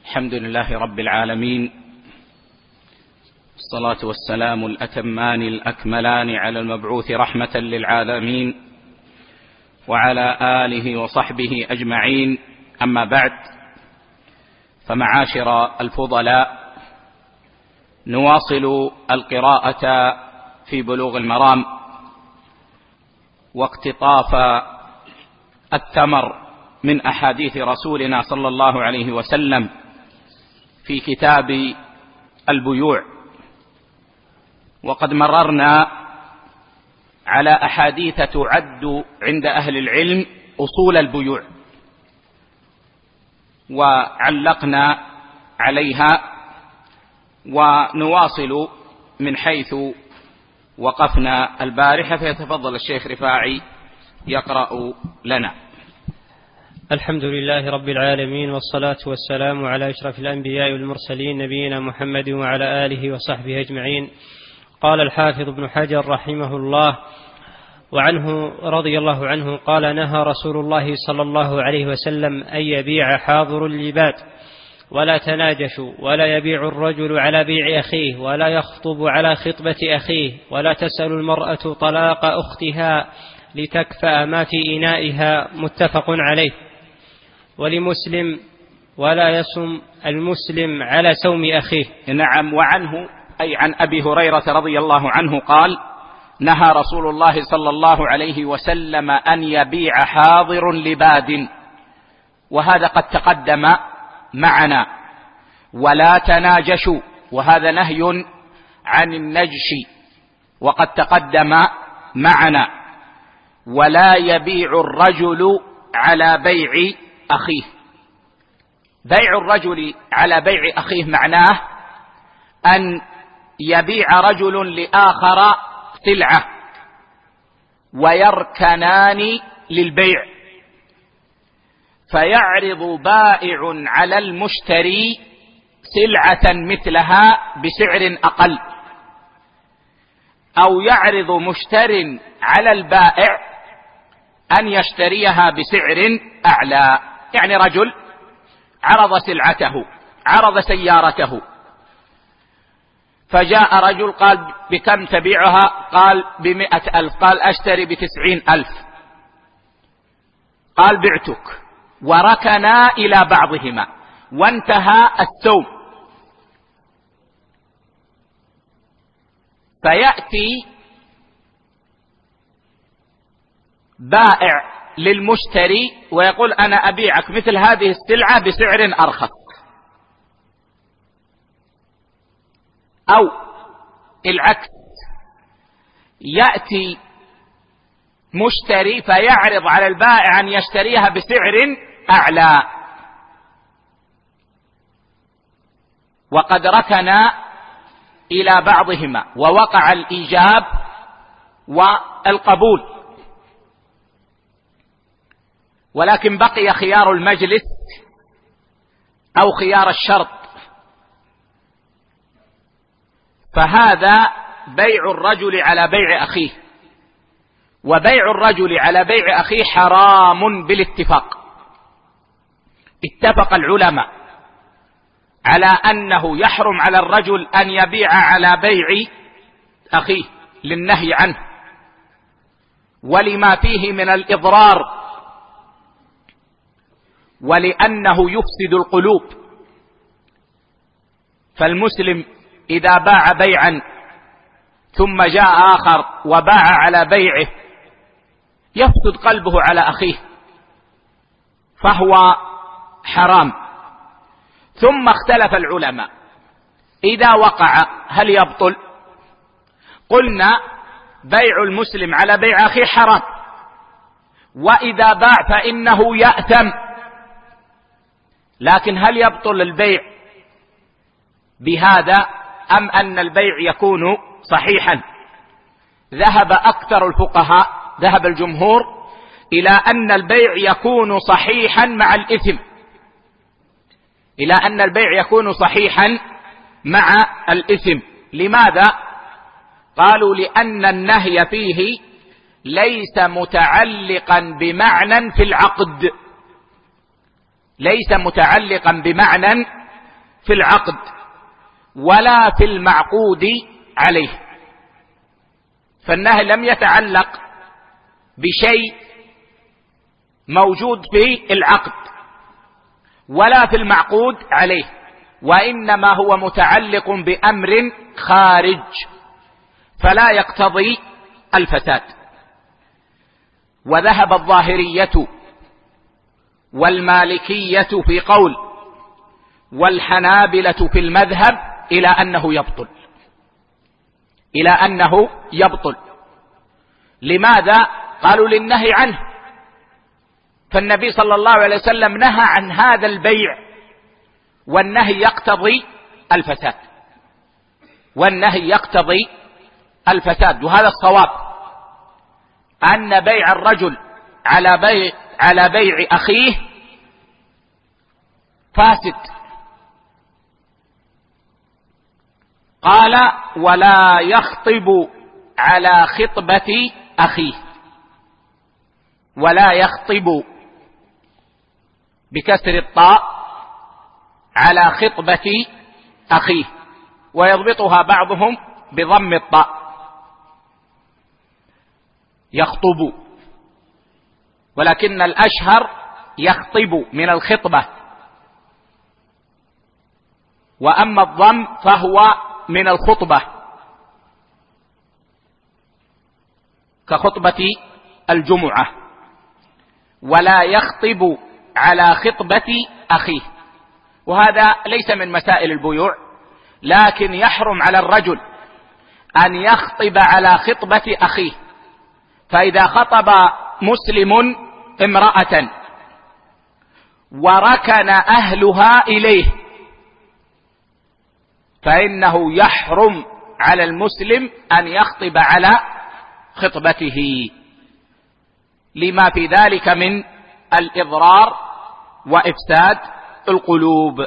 الحمد لله رب العالمين، الصلاة والسلام الأتمان الأكملان على المبعوث رحمة للعالمين وعلى آله وصحبه أجمعين. أما بعد، فمعاشر الفضلاء، نواصل القراءة في بلوغ المرام واقتطاف الثمر من أحاديث رسولنا صلى الله عليه وسلم في كتاب البيوع. وقد مررنا على أحاديث تعد عند أهل العلم أصول البيوع، وعلقنا عليها، ونواصل من حيث وقفنا البارحة، فيتفضل الشيخ رفاعي يقرأ لنا. الحمد لله رب العالمين، والصلاة والسلام على أشرف الأنبياء والمرسلين، نبينا محمد وعلى آله وصحبه أجمعين. قال الحافظ ابن حجر رحمه الله: وعنه رضي الله عنه قال: نهى رسول الله صلى الله عليه وسلم أن يبيع حاضر اللباد، ولا تناجشوا، ولا يبيع الرجل على بيع أخيه، ولا يخطب على خطبة أخيه، ولا تسأل المرأة طلاق أختها لتكفأ ما في إنائها. متفق عليه. ولمسلم: ولا يصم المسلم على سوم أخيه. نعم. وعنه أي عن أبي هريرة رضي الله عنه قال: نهى رسول الله صلى الله عليه وسلم أن يبيع حاضر لباد، وهذا قد تقدم معنا. ولا تناجشوا، وهذا نهي عن النجش وقد تقدم معنا. ولا يبيع الرجل على بيع أخيه. بيع الرجل على بيع أخيه معناه أن يبيع رجل لآخر سلعة ويركنان للبيع، فيعرض بائع على المشتري سلعة مثلها بسعر أقل، أو يعرض مشتر على البائع أن يشتريها بسعر أعلى. يعني رجل عرض سلعته، عرض سيارته، فجاء رجل قال: بكم تبيعها؟ قال: ب100,000. قال: أشتري ب90,000. قال: بعتك. وركنا إلى بعضهما وانتهى السوم. فيأتي بائع للمشتري ويقول: أنا أبيعك مثل هذه السلعة بسعر أرخص. أو العكس، يأتي مشتري فيعرض على البائع أن يشتريها بسعر أعلى، وقد ركنا إلى بعضهما ووقع الإيجاب والقبول، ولكن بقي خيار المجلس أو خيار الشرط. فهذا بيع الرجل على بيع أخيه. وبيع الرجل على بيع أخيه حرام بالاتفاق. اتفق العلماء على أنه يحرم على الرجل أن يبيع على بيع أخيه للنهي عنه، ولما فيه من الإضرار، ولأنه يفسد القلوب. فالمسلم إذا باع بيعا ثم جاء آخر وباع على بيعه يفسد قلبه على أخيه، فهو حرام. ثم اختلف العلماء: إذا وقع هل يبطل؟ قلنا: بيع المسلم على بيع أخيه حرام، وإذا باع فإنه يأثم. لكن هل يبطل البيع بهذا أم أن البيع يكون صحيحا؟ ذهب أكثر الفقهاء، ذهب الجمهور إلى أن البيع يكون صحيحا مع الإثم، إلى أن البيع يكون صحيحا مع الإثم. لماذا؟ قالوا: لأن النهي فيه ليس متعلقا بمعنى في العقد، ليس متعلقا بمعنى في العقد ولا في المعقود عليه. فالنهي لم يتعلق بشيء موجود في العقد ولا في المعقود عليه، وإنما هو متعلق بأمر خارج فلا يقتضي الفساد. وذهب الظاهرية والمالكية في قول والحنابلة في المذهب إلى أنه يبطل. لماذا؟ قالوا للنهي عنه، فالنبي صلى الله عليه وسلم نهى عن هذا البيع، والنهي يقتضي الفساد، وهذا الصواب، أن بيع الرجل على بيع أخيه فاسد. قال ولا يخطب على خطبة أخيه، ولا يخطب بكسر الطاء على خطبة أخيه، ويضبطها بعضهم بضم الطاء يخطب، ولكن الأشهر يخطب من الخطبة، وأما الضم فهو من الخطبة كخطبة الجمعة. ولا يخطب على خطبة أخيه، وهذا ليس من مسائل البيوع، لكن يحرم على الرجل أن يخطب على خطبة أخيه. فإذا خطب مسلم امرأة وركن أهلها إليه فإنه يحرم على المسلم أن يخطب على خطبته، لما في ذلك من الإضرار وإفساد القلوب.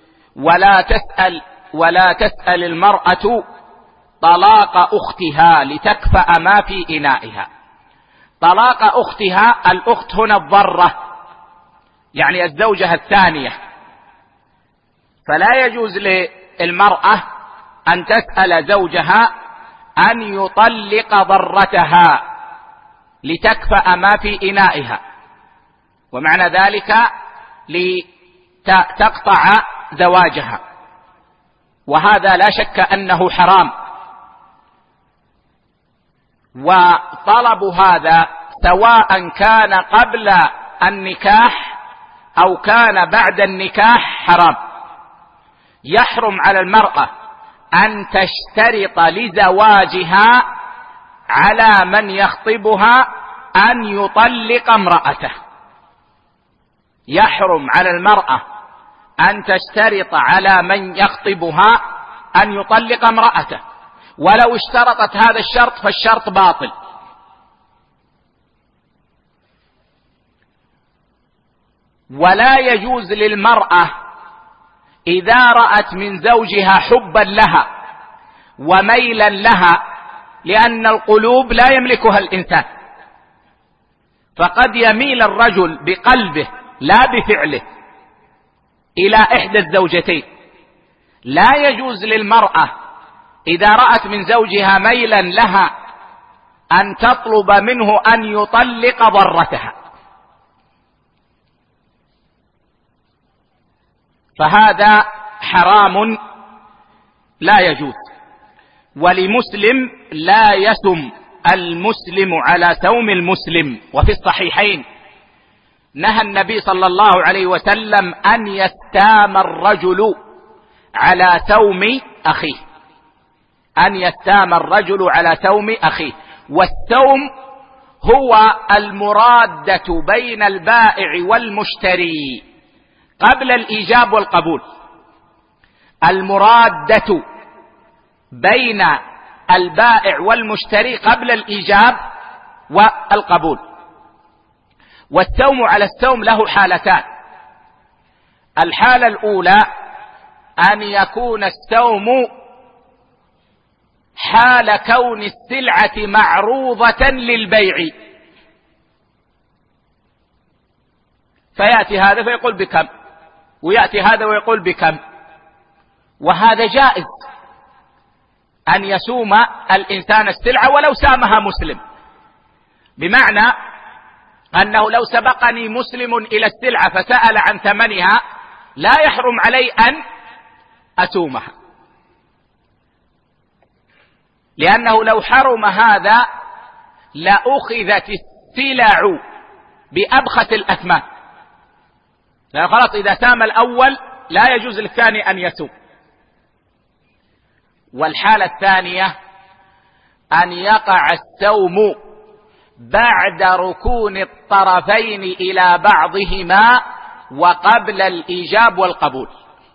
ولا تسأل المرأة طلاق أختها لتكفأ ما في إنائها. طلاق أختها، الأخت هنا الضرة، يعني الزوجة الثانية، فلا يجوز للمرأة أن تسأل زوجها أن يطلق ضرتها لتكفأ ما في إنائها، ومعنى ذلك لتقطع زواجها، وهذا لا شك أنه حرام. وطلب هذا سواء كان قبل النكاح أو كان بعد النكاح حرام. يحرم على المرأة أن تشترط لزواجها على من يخطبها أن يطلق امرأته. يحرم على المرأة أن تشترط على من يخطبها أن يطلق امرأته، ولو اشترطت هذا الشرط فالشرط باطل. ولا يجوز للمرأة إذا رأت من زوجها حبا لها وميلا لها، لأن القلوب لا يملكها الإنسان، فقد يميل الرجل بقلبه لا بفعله إلى إحدى الزوجتين. لا يجوز للمرأة إذا رأت من زوجها ميلا لها أن تطلب منه أن يطلق ضرتها، فهذا حرام لا يجوز. ولمسلم لا يسم المسلم على سوم المسلم. وفي الصحيحين نهى النبي صلى الله عليه وسلم أن يستام الرجل على سوم أخيه، أن يستام الرجل على سوم أخيه. والسوم هو المرادة بين البائع والمشتري قبل الإيجاب والقبول، المرادة بين البائع والمشتري قبل الإيجاب والقبول. والسوم على السوم له حالتان. الحالة الأولى أن يكون السوم حال كون السلعة معروضة للبيع، فيأتي هذا فيقول بكم، ويأتي هذا ويقول بكم، وهذا جائز أن يسوم الإنسان السلعة ولو سامها مسلم، بمعنى أنه لو سبقني مسلم إلى السلعة فسأل عن ثمنها لا يحرم علي أن أسومها، لأنه لو حرم هذا لأخذت السلع بأبخس الأثمان، لأن خلاص إذا سام الأول لا يجوز للثاني أن يسوم. والحالة الثانية أن يقع السوم بعد ركون الطرفين إلى بعضهما وقبل الإيجاب والقبول.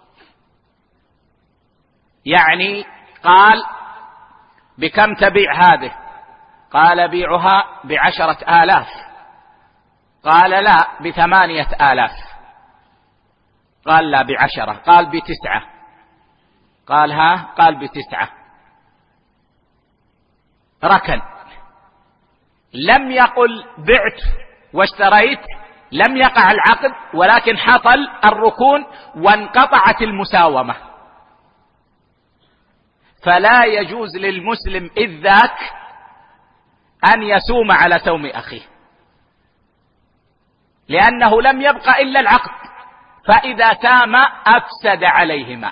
يعني قال بكم تبيع هذه؟ قال بيعها ب10,000. قال لا ب8,000. قال لا ب10. قال ب9. قال ها؟ قال ب9. ركن، لم يقل بعت واشتريت، لم يقع العقد، ولكن حصل الركون وانقطعت المساومة، فلا يجوز للمسلم إذ ذاك أن يسوم على سوم أخيه، لأنه لم يبق إلا العقد، فإذا سام أفسد عليهما.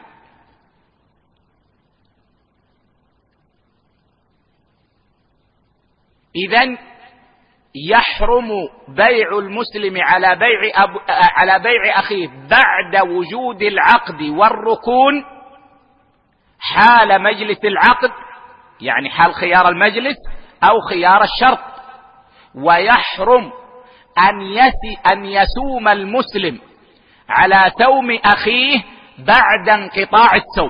إذن يحرم بيع المسلم على بيع أخيه بعد وجود العقد والركون حال مجلس العقد، يعني حال خيار المجلس أو خيار الشرط. ويحرم أن يسوم المسلم على سوم أخيه بعد انقطاع السوم،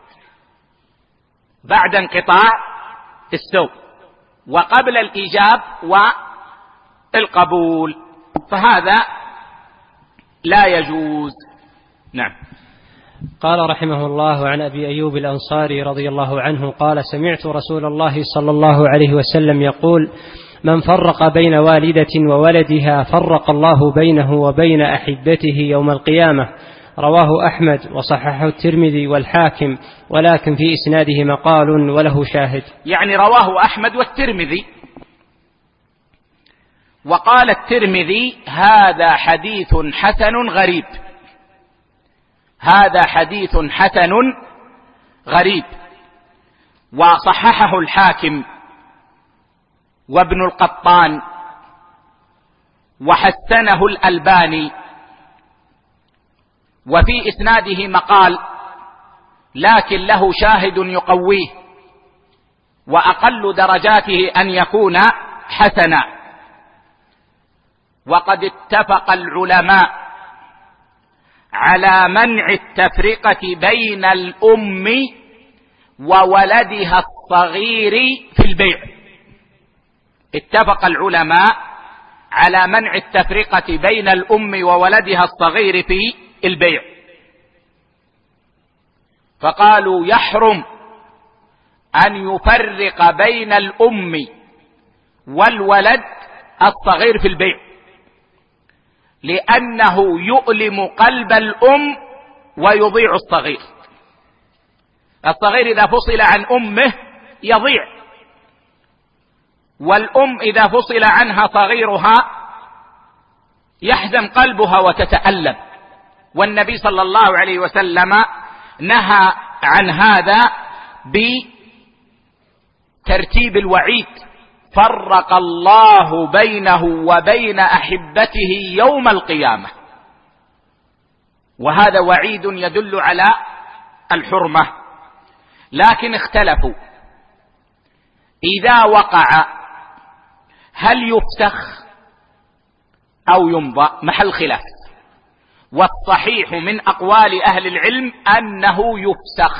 بعد انقطاع السوم وقبل الإيجاب والقبول، فهذا لا يجوز. نعم. قال رحمه الله عن أبي أيوب الأنصاري رضي الله عنه قال: سمعت رسول الله صلى الله عليه وسلم يقول: من فرق بين والدة وولدها فرق الله بينه وبين أحبته يوم القيامة. رواه أحمد وصححه الترمذي والحاكم، ولكن في إسناده مقال وله شاهد. يعني رواه أحمد والترمذي. وقال الترمذي: هذا حديث حسن غريب. هذا حديث حسن غريب. وصححه الحاكم وابن القطان وحسنه الألباني، وفي إسناده مقال، لكن له شاهد يقويه، وأقل درجاته أن يكون حسنا. وقد اتفق العلماء على منع التفرقة بين الأم وولدها الصغير في البيع. اتفق العلماء على منع التفرقة بين الأم وولدها الصغير في البيع، فقالوا يحرم أن يفرق بين الأم والولد الصغير في البيع، لأنه يؤلم قلب الأم ويضيع الصغير. الصغير إذا فصل عن أمه يضيع، والأم إذا فصل عنها صغيرها يحزن قلبها وتتألم. والنبي صلى الله عليه وسلم نهى عن هذا بترتيب الوعيد: فرق الله بينه وبين أحبته يوم القيامة. وهذا وعيد يدل على الحرمة. لكن اختلفوا إذا وقع هل يفسخ أو يمضى، محل خلاف. والصحيح من أقوال أهل العلم أنه يفسخ.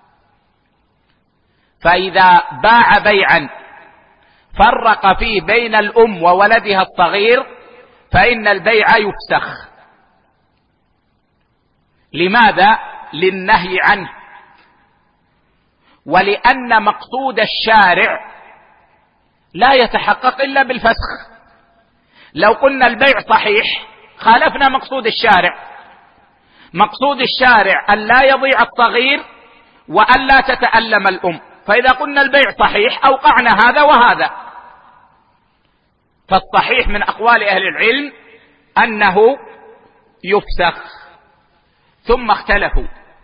فإذا باع بيعا فرق فيه بين الأم وولدها الصغير فإن البيع يفسخ. لماذا؟ للنهي عنه، ولأن مقصود الشارع لا يتحقق إلا بالفسخ. لو قلنا البيع صحيح خالفنا مقصود الشارع. مقصود الشارع أن لا يضيع الصغير وألا تتألم الأم. فإذا قلنا البيع صحيح أوقعنا هذا وهذا. فالصحيح من أقوال أهل العلم أنه يفسخ. ثم اختلفوا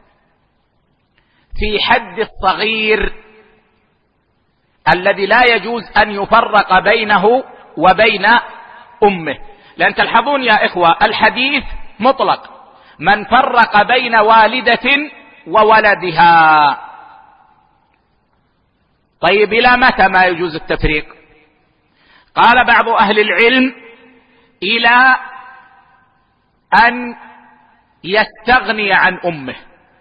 في حد الصغير الذي لا يجوز أن يفرق بينه وبين أمه، لأن تلحظون يا إخوة الحديث مطلق: من فرق بين والدة وولدها. طيب إلى متى ما يجوز التفريق؟ قال بعض أهل العلم: إلى أن يستغني عن أمه.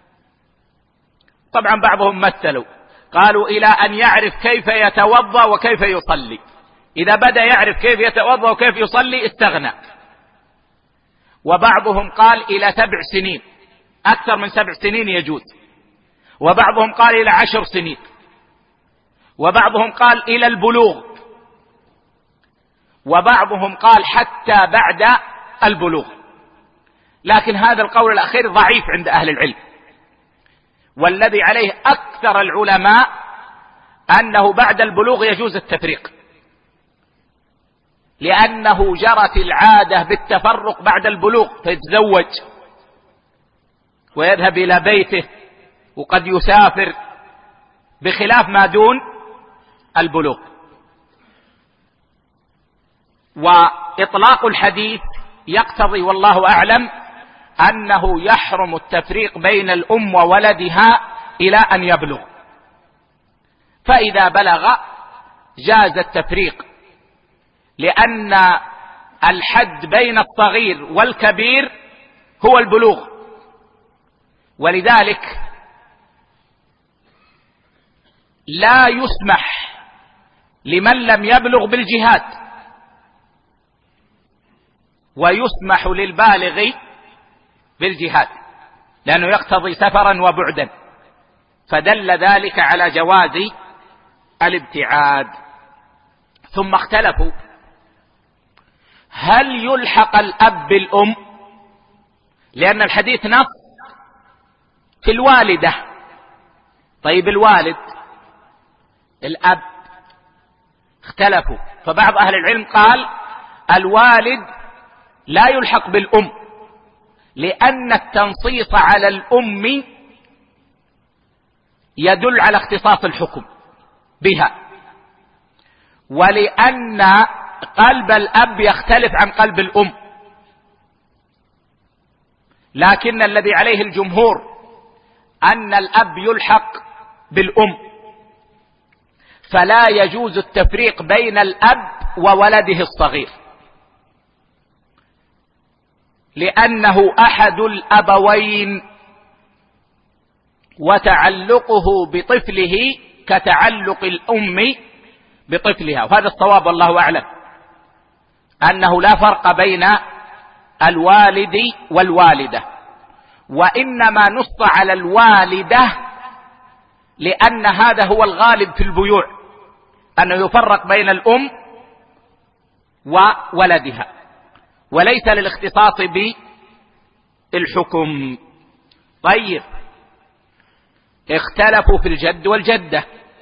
طبعا بعضهم مثلوا قالوا إلى أن يعرف كيف يتوضأ وكيف يصلي. إذا بدأ يعرف كيف يتوضأ وكيف يصلي استغنى. وبعضهم قال إلى 7 سنين، أكثر من 7 سنين يجوز. وبعضهم قال إلى 10 سنين. وبعضهم قال إلى البلوغ. وبعضهم قال حتى بعد البلوغ. لكن هذا القول الأخير ضعيف عند أهل العلم، والذي عليه أكثر العلماء أنه بعد البلوغ يجوز التفريق، لأنه جرت العادة بالتفرق بعد البلوغ، فيتزوج ويذهب إلى بيته وقد يسافر، بخلاف ما دون البلوغ. وإطلاق الحديث يقتضي والله أعلم أنه يحرم التفريق بين الأم وولدها إلى أن يبلغ. فإذا بلغ جاز التفريق، لأن الحد بين الصغير والكبير هو البلوغ. ولذلك لا يسمح لمن لم يبلغ بالجهاد، ويسمح للبالغ بالجهاد، لأنه يقتضي سفرا وبعدا، فدل ذلك على جواز الابتعاد. ثم اختلفوا: هل يلحق الأب بالأم؟ لأن الحديث نص في الوالدة. طيب الوالد الأب اختلفوا، فبعض أهل العلم قال الوالد لا يلحق بالأم، لأن التنصيص على الأم يدل على اختصاص الحكم بها، ولأن قلب الأب يختلف عن قلب الأم. لكن الذي عليه الجمهور أن الأب يلحق بالأم، فلا يجوز التفريق بين الأب وولده الصغير، لأنه أحد الأبوين، وتعلقه بطفله كتعلق الأم بطفلها. وهذا الصواب والله أعلم، أنه لا فرق بين الوالد والوالدة، وإنما نص على الوالدة لأن هذا هو الغالب في البيوع، أنه يفرق بين الأم وولدها، وليس للاختصاص بالحكم. طيب اختلفوا في الجد والجدة: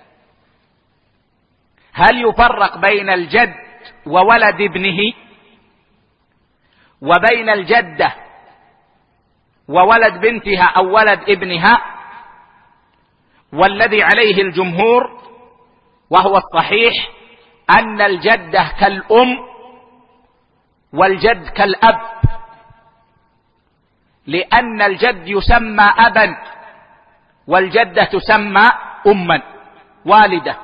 هل يفرق بين الجد وولد ابنه، وبين الجدة وولد بنتها أو ولد ابنها؟ والذي عليه الجمهور وهو الصحيح أن الجدة كالأم والجد كالأب، لأن الجد يسمى أبا والجدة تسمى أما والدة.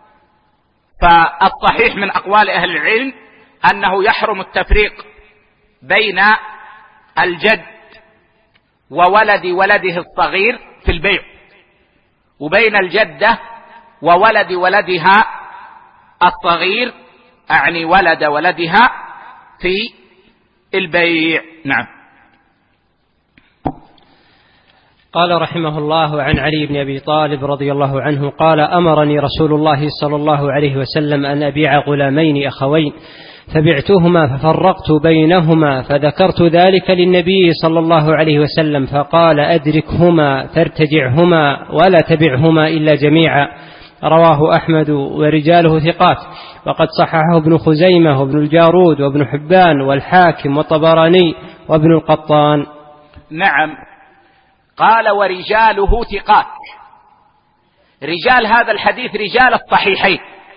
فالصحيح من أقوال أهل العلم أنه يحرم التفريق بين الجد وولد ولده الصغير في البيع، وبين الجدة وولد ولدها الصغير، أعني ولد ولدها، في البيع. نعم. قال رحمه الله: عن علي بن أبي طالب رضي الله عنه قال: أمرني رسول الله صلى الله عليه وسلم أن أبيع غلامين أخوين، فبعتهما ففرقت بينهما، فذكرت ذلك للنبي صلى الله عليه وسلم، فقال: أدركهما فارتجعهما ولا تبعهما إلا جميعا. رواه أحمد ورجاله ثقات، وقد صححه ابن خزيمة وابن الجارود وابن حبان والحاكم والطبراني وابن القطان. نعم. قال: ورجاله ثقات. رجال هذا الحديث رجال الصحيحين،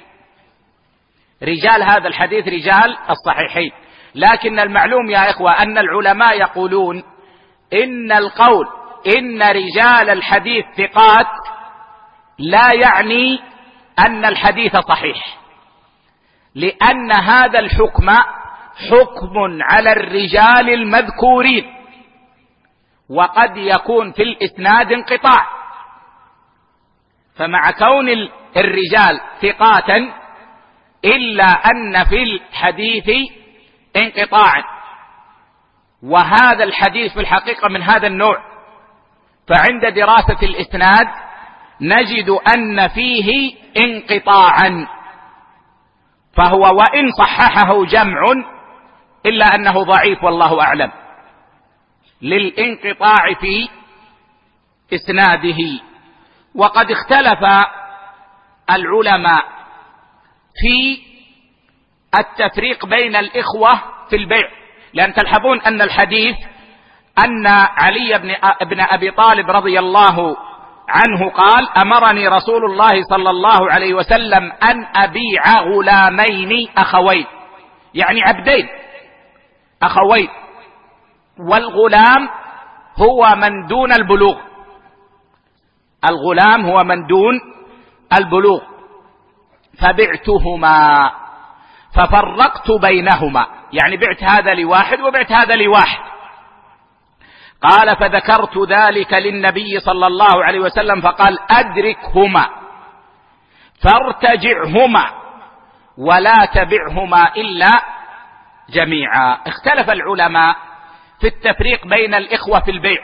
رجال هذا الحديث رجال الصحيحين. لكن المعلوم يا إخوة أن العلماء يقولون إن القول إن رجال الحديث ثقات لا يعني أن الحديث صحيح، لأن هذا الحكم حكم على الرجال المذكورين، وقد يكون في الإسناد انقطاع، فمع كون الرجال ثقاتا إلا أن في الحديث انقطاعا، وهذا الحديث في الحقيقة من هذا النوع. فعند دراسة الإسناد نجد أن فيه انقطاعا، فهو وإن صححه جمع إلا أنه ضعيف والله أعلم، للانقطاع في إسناده. وقد اختلف العلماء في التفريق بين الإخوة في البيع، لأن تلحظون أن الحديث أن علي بن أبي طالب رضي الله عنه قال: أمرني رسول الله صلى الله عليه وسلم أن أبيع غلامين أخوين، يعني عبدين أخوين، والغلام هو من دون البلوغ، الغلام هو من دون البلوغ. فبعتهما ففرقت بينهما، يعني بعت هذا لواحد وبعت هذا لواحد. قال: فذكرت ذلك للنبي صلى الله عليه وسلم، فقال: أدركهما فارتجعهما ولا تبعهما إلا جميعا. اختلف العلماء في التفريق بين الإخوة في البيع،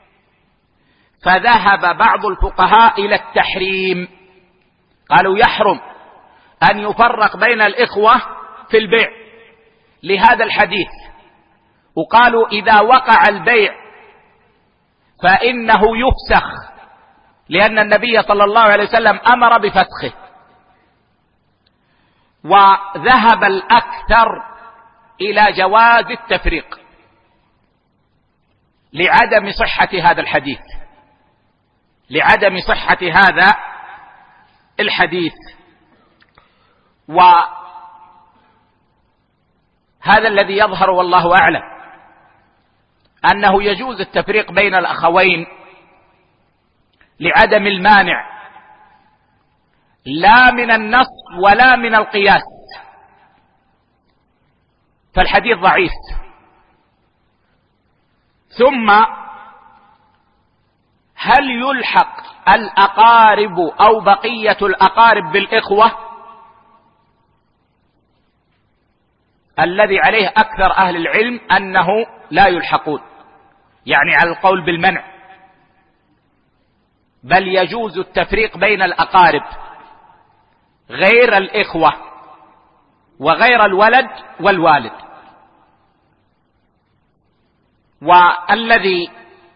فذهب بعض الفقهاء إلى التحريم، قالوا يحرم أن يفرق بين الإخوة في البيع لهذا الحديث، وقالوا إذا وقع البيع فإنه يفسخ، لأن النبي صلى الله عليه وسلم أمر بفسخه. وذهب الأكثر إلى جواز التفريق لعدم صحة هذا الحديث، لعدم صحة هذا الحديث. وهذا الذي يظهر والله أعلم أنه يجوز التفريق بين الأخوين لعدم المانع، لا من النص ولا من القياس، فالحديث ضعيف. ثم هل يلحق الأقارب أو بقية الأقارب بالإخوة؟ الذي عليه أكثر أهل العلم أنه لا يلحقون، يعني على القول بالمنع، بل يجوز التفريق بين الأقارب غير الإخوة وغير الولد والوالد. والذي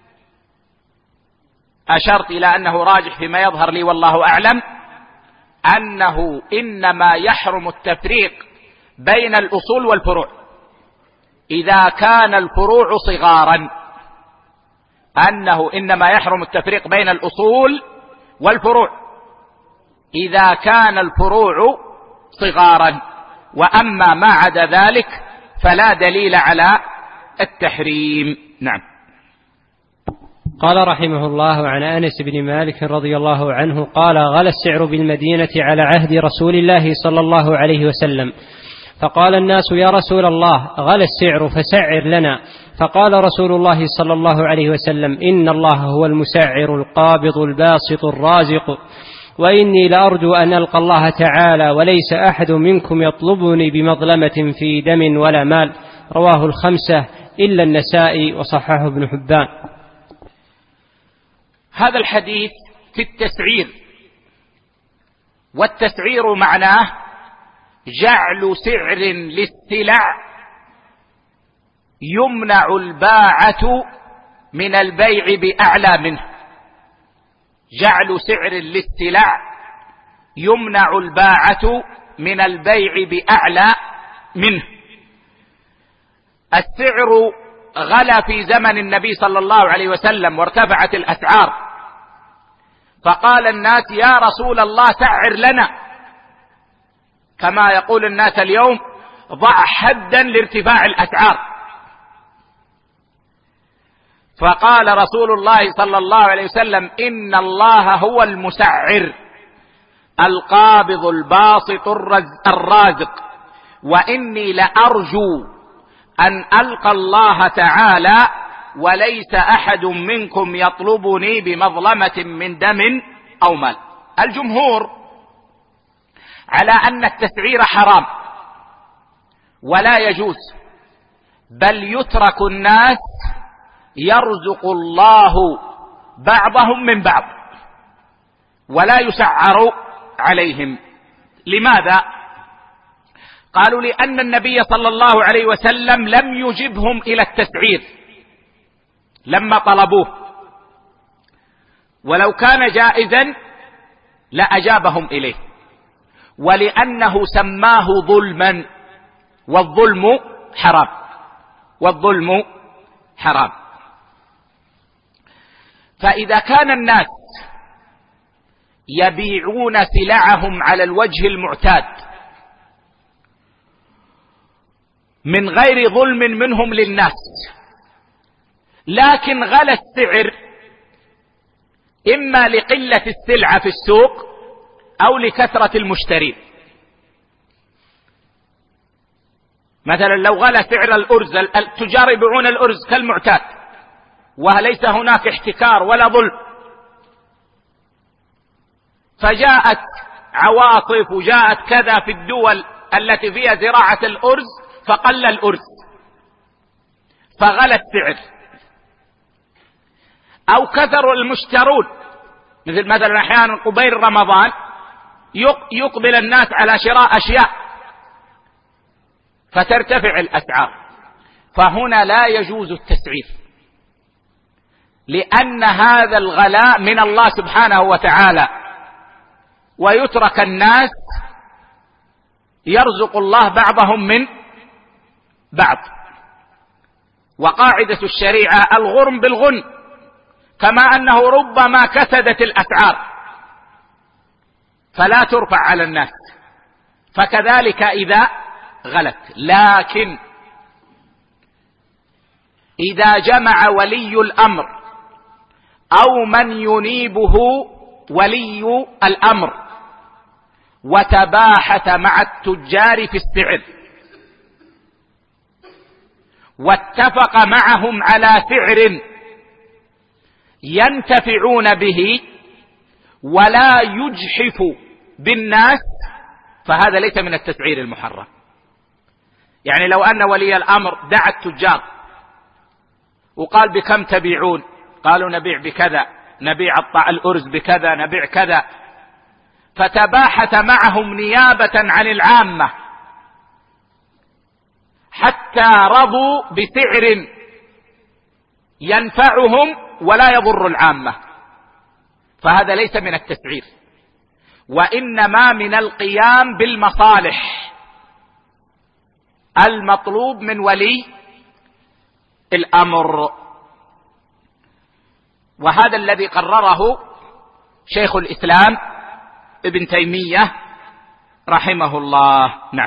أشرت إلى أنه راجح فيما يظهر لي والله أعلم أنه إنما يحرم التفريق بين الأصول والفروع إذا كان الفروع صغارا، أنه إنما يحرم التفريق بين الأصول والفروع إذا كان الفروع صغارا، وأما ما عدا ذلك فلا دليل على التحريم. نعم. قال رحمه الله: عن أنس بن مالك رضي الله عنه قال: غلى السعر بالمدينة على عهد رسول الله صلى الله عليه وسلم، فقال الناس: يا رسول الله، غلى السعر فسعر لنا. فقال رسول الله صلى الله عليه وسلم: إن الله هو المسعر القابض الباسط الرازق، وإني لأرجو أن ألقى الله تعالى وليس أحد منكم يطلبني بمظلمة في دم ولا مال. رواه الخمسة إلا النسائي وصححه ابن حبان. هذا الحديث في التسعير، والتسعير معناه جعل سعر للسلع يمنع الباعة من البيع بأعلى منه، جعل سعر للسلع يمنع الباعة من البيع بأعلى منه. السعر غلا في زمن النبي صلى الله عليه وسلم وارتفعت الأسعار، فقال الناس يا رسول الله سعر لنا، كما يقول الناس اليوم ضع حدا لارتفاع الأسعار. فقال رسول الله صلى الله عليه وسلم إن الله هو المسعر القابض الباسط الرازق، وإني لأرجو أن ألقى الله تعالى وليس أحد منكم يطلبني بمظلمة من دم أو مال. الجمهور على أن التسعير حرام ولا يجوز، بل يترك الناس يرزق الله بعضهم من بعض ولا يسعر عليهم. لماذا؟ قالوا لأن النبي صلى الله عليه وسلم لم يجبهم إلى التسعير لما طلبوه، ولو كان جائزا لأجابهم إليه، ولأنه سماه ظلما، والظلم حرام، والظلم حرام. فإذا كان الناس يبيعون سلعهم على الوجه المعتاد من غير ظلم منهم للناس، لكن غلا السعر إما لقلة السلعة في السوق أو لكثرة المشترين. مثلا لو غلا سعر الأرز، التجار يبيعون الأرز كالمعتاد وليس هناك احتكار ولا ظلم، فجاءت عواصف وجاءت كذا في الدول التي فيها زراعة الأرز فقل الأرز فغلى السعر، أو كثر المشترون، مثلا أحيانا قبيل رمضان يقبل الناس على شراء أشياء فترتفع الأسعار، فهنا لا يجوز التسعير، لأن هذا الغلاء من الله سبحانه وتعالى، ويترك الناس يرزق الله بعضهم من بعض. وقاعدة الشريعة الغرم بالغن، كما أنه ربما كسدت الأسعار فلا ترفع على الناس، فكذلك إذا غلت. لكن إذا جمع ولي الأمر أو من ينيبه ولي الأمر وتباحث مع التجار في السعر واتفق معهم على سعر ينتفعون به ولا يجحف بالناس، فهذا ليس من التسعير المحرم. يعني لو أن ولي الأمر دعا التجار وقال بكم تبيعون، قالوا نبيع بكذا، نبيع الأرز بكذا، نبيع كذا، فتباحث معهم نيابة عن العامة حتى رضوا بسعر ينفعهم ولا يضر العامة، فهذا ليس من التسعير، وإنما من القيام بالمصالح المطلوب من ولي الأمر. وهذا الذي قرره شيخ الإسلام ابن تيمية رحمه الله. نعم.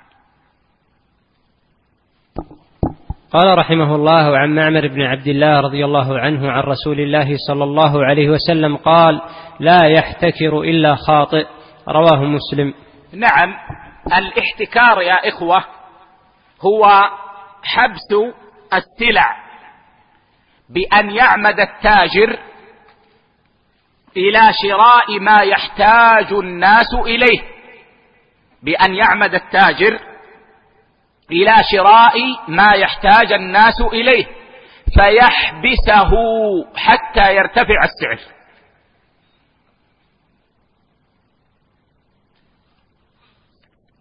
قال رحمه الله: عن معمر بن عبد الله رضي الله عنه عن رسول الله صلى الله عليه وسلم قال: لا يحتكر إلا خاطئ. رواه مسلم. نعم، الاحتكار يا إخوة هو حبس السلع بأن يعمد التاجر إلى شراء ما يحتاج الناس إليه، بأن يعمد التاجر إلى شراء ما يحتاج الناس إليه فيحبسه حتى يرتفع السعر.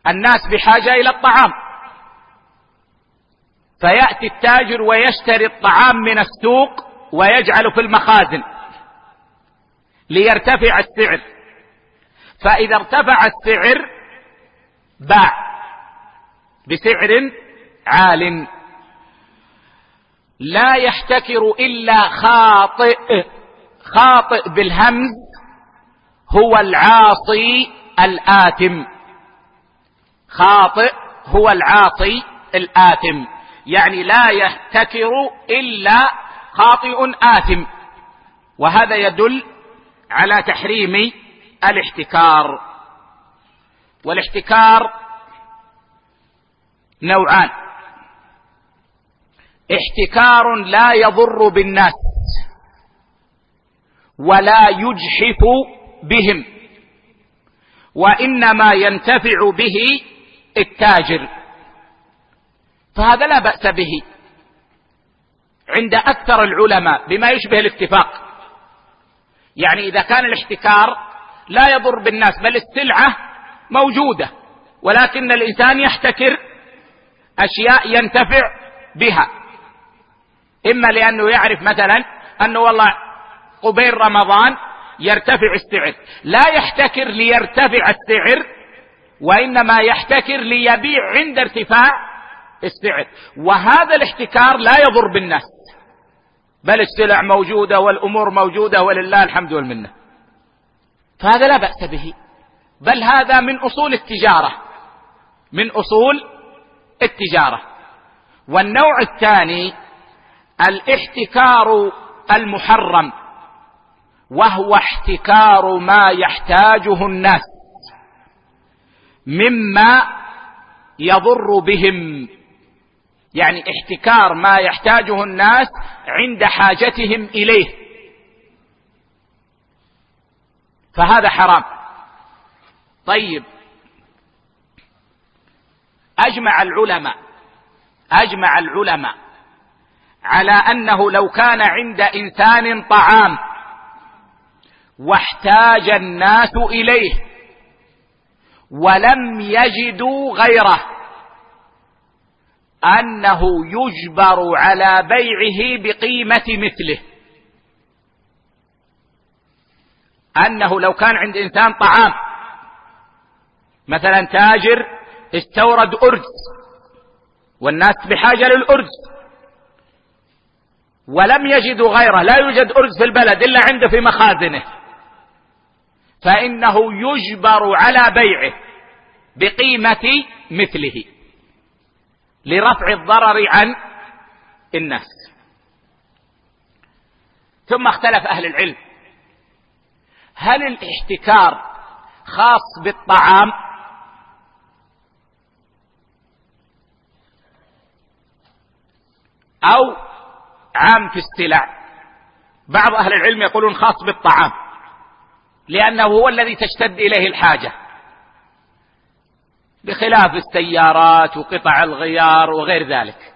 الناس بحاجة إلى الطعام، فيأتي التاجر ويشتري الطعام من السوق ويجعله في المخازن ليرتفع السعر، فإذا ارتفع السعر باع بسعر عال. لا يحتكر إلا خاطئ، خاطئ بالهمز هو العاصي الآثم، خاطئ هو العاصي الآثم، يعني لا يحتكر إلا خاطئ آثم، وهذا يدل على تحريم الاحتكار. والاحتكار نوعان: احتكار لا يضر بالناس ولا يجحف بهم، وإنما ينتفع به التاجر، فهذا لا بأس به عند أكثر العلماء بما يشبه الاتفاق. يعني إذا كان الاحتكار لا يضر بالناس بل السلعة موجودة، ولكن الإنسان يحتكر أشياء ينتفع بها، إما لأنه يعرف مثلا أنه والله قبيل رمضان يرتفع السعر، لا يحتكر ليرتفع السعر، وإنما يحتكر ليبيع عند ارتفاع السعر، وهذا الاحتكار لا يضر بالناس بل السلع موجودة والأمور موجودة ولله الحمد والمنة، فهذا لا بأس به، بل هذا من أصول التجارة، من أصول التجارة. والنوع الثاني الاحتكار المحرم، وهو احتكار ما يحتاجه الناس مما يضر بهم، يعني احتكار ما يحتاجه الناس عند حاجتهم إليه، فهذا حرام. طيب، أجمع العلماء على أنه لو كان عند إنسان طعام واحتاج الناس إليه ولم يجدوا غيره، أنه يجبر على بيعه بقيمة مثله. أنه لو كان عند إنسان طعام، مثلا تاجر استورد أرز والناس بحاجة للأرز ولم يجدوا غيره، لا يوجد أرز في البلد إلا عنده في مخازنه، فإنه يجبر على بيعه بقيمة مثله لرفع الضرر عن الناس. ثم اختلف أهل العلم: هل الاحتكار خاص بالطعام أو عام في السلع؟ بعض أهل العلم يقولون خاص بالطعام، لأنه هو الذي تشتد إليه الحاجة، بخلاف السيارات وقطع الغيار وغير ذلك.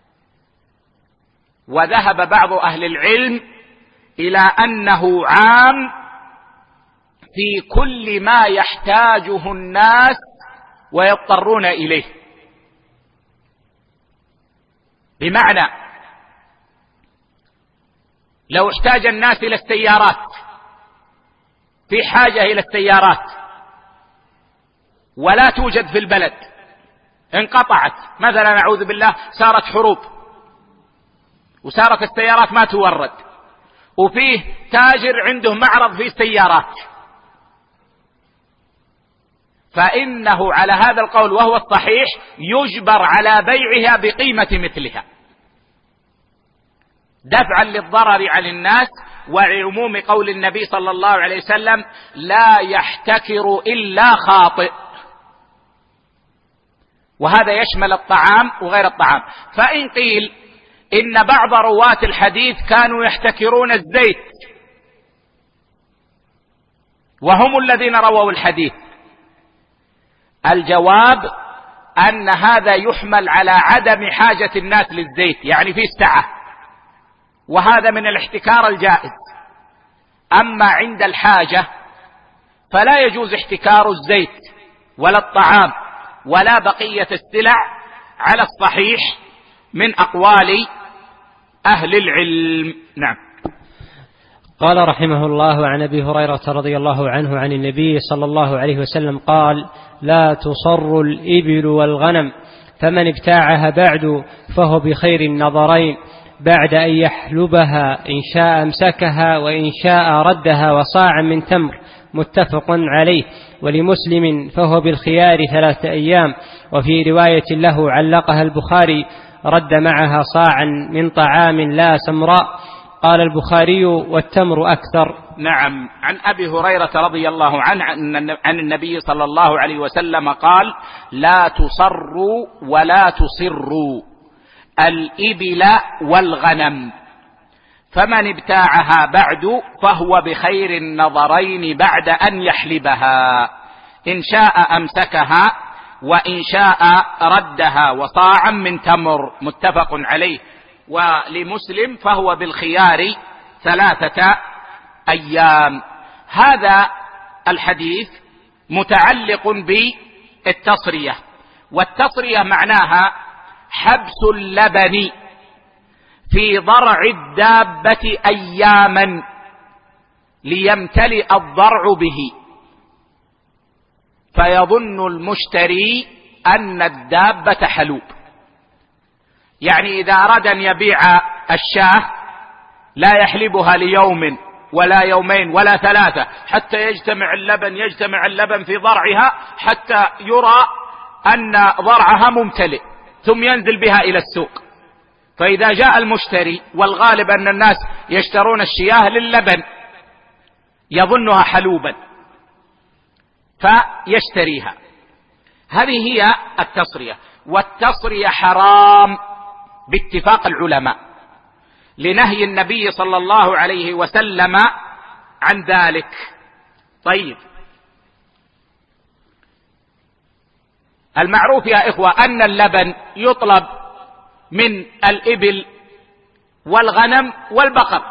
وذهب بعض أهل العلم إلى أنه عام في كل ما يحتاجه الناس ويضطرون إليه، بمعنى لو احتاج الناس إلى السيارات، في حاجة إلى السيارات ولا توجد في البلد، انقطعت مثلا، أعوذ بالله، صارت حروب وصارت السيارات ما تورد، وفيه تاجر عنده معرض فيه سيارات، فإنه على هذا القول وهو الصحيح يجبر على بيعها بقيمة مثلها دفعا للضرر عن الناس، وعموم قول النبي صلى الله عليه وسلم: لا يحتكر إلا خاطئ. وهذا يشمل الطعام وغير الطعام. فإن قيل إن بعض رواة الحديث كانوا يحتكرون الزيت وهم الذين رووا الحديث، الجواب أن هذا يحمل على عدم حاجة الناس للزيت، يعني في السعة، وهذا من الاحتكار الجائز. أما عند الحاجة فلا يجوز احتكار الزيت ولا الطعام ولا بقية السلع على الصحيح من أقوال أهل العلم. نعم. قال رحمه الله: عن أبي هريرة رضي الله عنه عن النبي صلى الله عليه وسلم قال: لا تصر الإبل والغنم، فمن ابتاعها بعد فهو بخير النظرين، بعد أن يحلبها إن شاء امسكها وإن شاء ردها وصاعا من تمر، متفق عليه. ولمسلم: فهو بالخيار 3 أيام. وفي رواية له علقها البخاري: رد معها صاعا من طعام لا سمراء. قال البخاري: والتمر أكثر. نعم. عن أبي هريرة رضي الله عنه عن النبي صلى الله عليه وسلم قال: لا تصروا ولا تصروا الإبل والغنم، فمن ابتاعها بعد فهو بخير النظرين بعد أن يحلبها، إن شاء أمسكها وإن شاء ردها وصاعا من تمر، متفق عليه. ولمسلم: فهو بالخيار 3 أيام. هذا الحديث متعلق بالتصرية، والتصرية معناها حبس اللبن في ضرع الدابة أياما ليمتلئ الضرع به، فيظن المشتري أن الدابة حلوب. يعني إذا أراد أن يبيع الشاة لا يحلبها ليوم ولا يومين ولا 3 حتى يجتمع اللبن في ضرعها حتى يرى أن ضرعها ممتلئ، ثم ينزل بها إلى السوق. فإذا جاء المشتري، والغالب أن الناس يشترون الشياه للبن، يظنها حلوبا فيشتريها. هذه هي التصرية. والتصرية حرام باتفاق العلماء، لنهي النبي صلى الله عليه وسلم عن ذلك. طيب، المعروف يا إخوة أن اللبن يطلب من الإبل والغنم والبقر،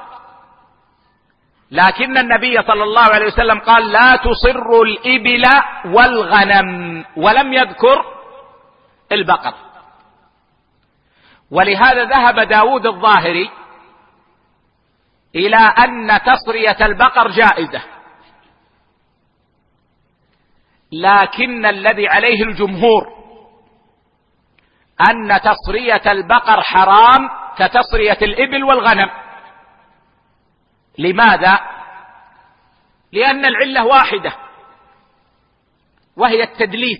لكن النبي صلى الله عليه وسلم قال: لا تصر الإبل والغنم، ولم يذكر البقر. ولهذا ذهب داود الظاهري إلى أن تصرية البقر جائزة، لكن الذي عليه الجمهور أن تصرية البقر حرام كتصرية الإبل والغنم. لماذا؟ لأن العلة واحدة، وهي التدليس.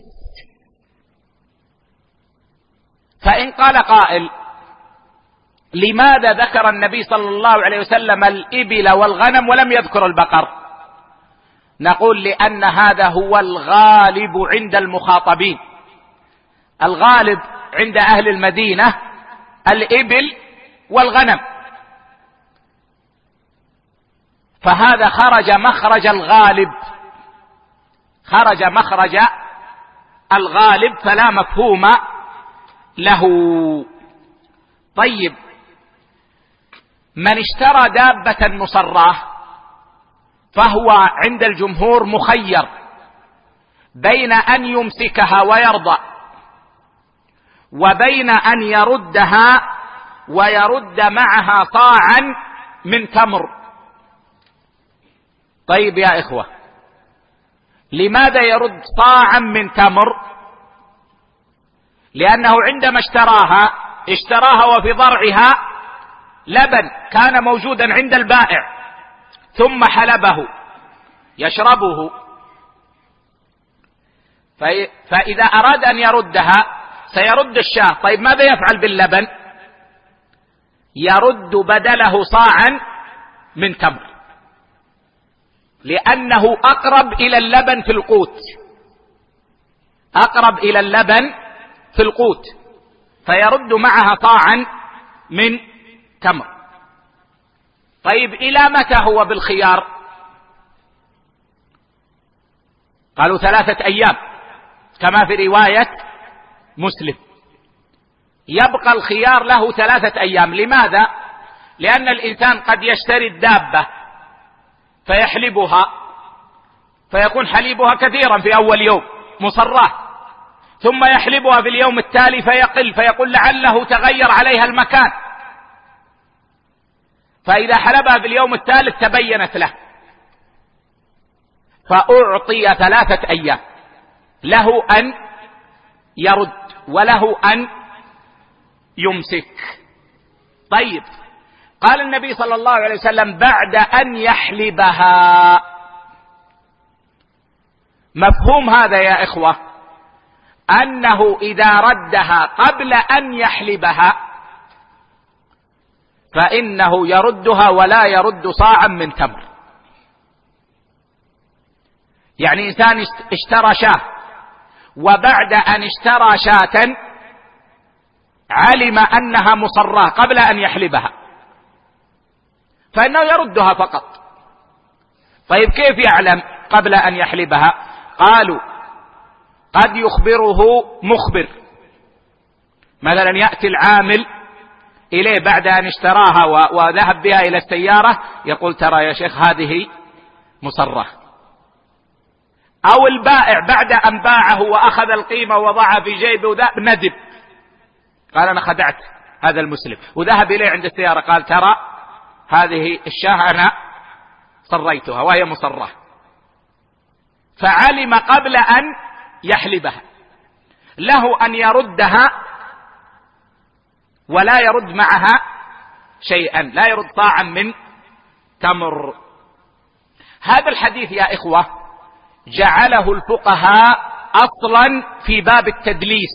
فإن قال قائل: لماذا ذكر النبي صلى الله عليه وسلم الإبل والغنم ولم يذكر البقر؟ نقول: لأن هذا هو الغالب عند المخاطبين. الغالب عند أهل المدينة الإبل والغنم، فهذا خرج مخرج الغالب، فلا مفهوم له. طيب، من اشترى دابة مصراه فهو عند الجمهور مخير بين أن يمسكها ويرضى، وبين أن يردها ويرد معها صاعا من تمر. طيب يا إخوة، لماذا يرد صاعا من تمر؟ لأنه عندما اشتراها وفي ضرعها لبن كان موجودا عند البائع، ثم حلبه يشربه، فإذا أراد أن يردها سيرد الشاة. طيب، ماذا يفعل باللبن؟ يرد بدله صاعا من تمر، لأنه أقرب إلى اللبن في القوت، فيرد معها صاعا من تمر. طيب، إلى متى هو بالخيار؟ قالوا 3 أيام كما في رواية مسلم. يبقى الخيار له 3 أيام. لماذا؟ لأن الإنسان قد يشتري الدابة فيحلبها، فيكون حليبها كثيرا في أول يوم مصراه، ثم يحلبها في اليوم التالي فيقل، فيقول لعله تغير عليها المكان، فإذا حلبها في اليوم الثالث تبينت له، فأعطي 3 أيام، له أن يرد وله أن يمسك. طيب، قال النبي صلى الله عليه وسلم بعد أن يحلبها. مفهوم هذا يا إخوة أنه إذا ردها قبل أن يحلبها فإنه يردها ولا يرد صاعا من تمر. يعني إنسان اشترى شاة، وبعد أن اشترى شاة علم أنها مصراه قبل أن يحلبها، فإنه يردها فقط. طيب كيف يعلم قبل أن يحلبها؟ قالوا قد يخبره مخبر، مثلا يأتي العامل إليه بعد أن اشتراها وذهب بها إلى السيارة، يقول ترى يا شيخ هذه مصرة. أو البائع بعد أن باعه وأخذ القيمة ووضعها في جيبه ندب، قال أنا خدعت هذا المسلم، وذهب إليه عند السيارة قال ترى هذه الشاة أنا صريتها وهي مصرة، فعلم قبل أن يحلبها. له أن يردها ولا يرد معها شيئا، لا يرد صاعا من تمر. هذا الحديث يا إخوة جعله الفقهاء أصلا في باب التدليس،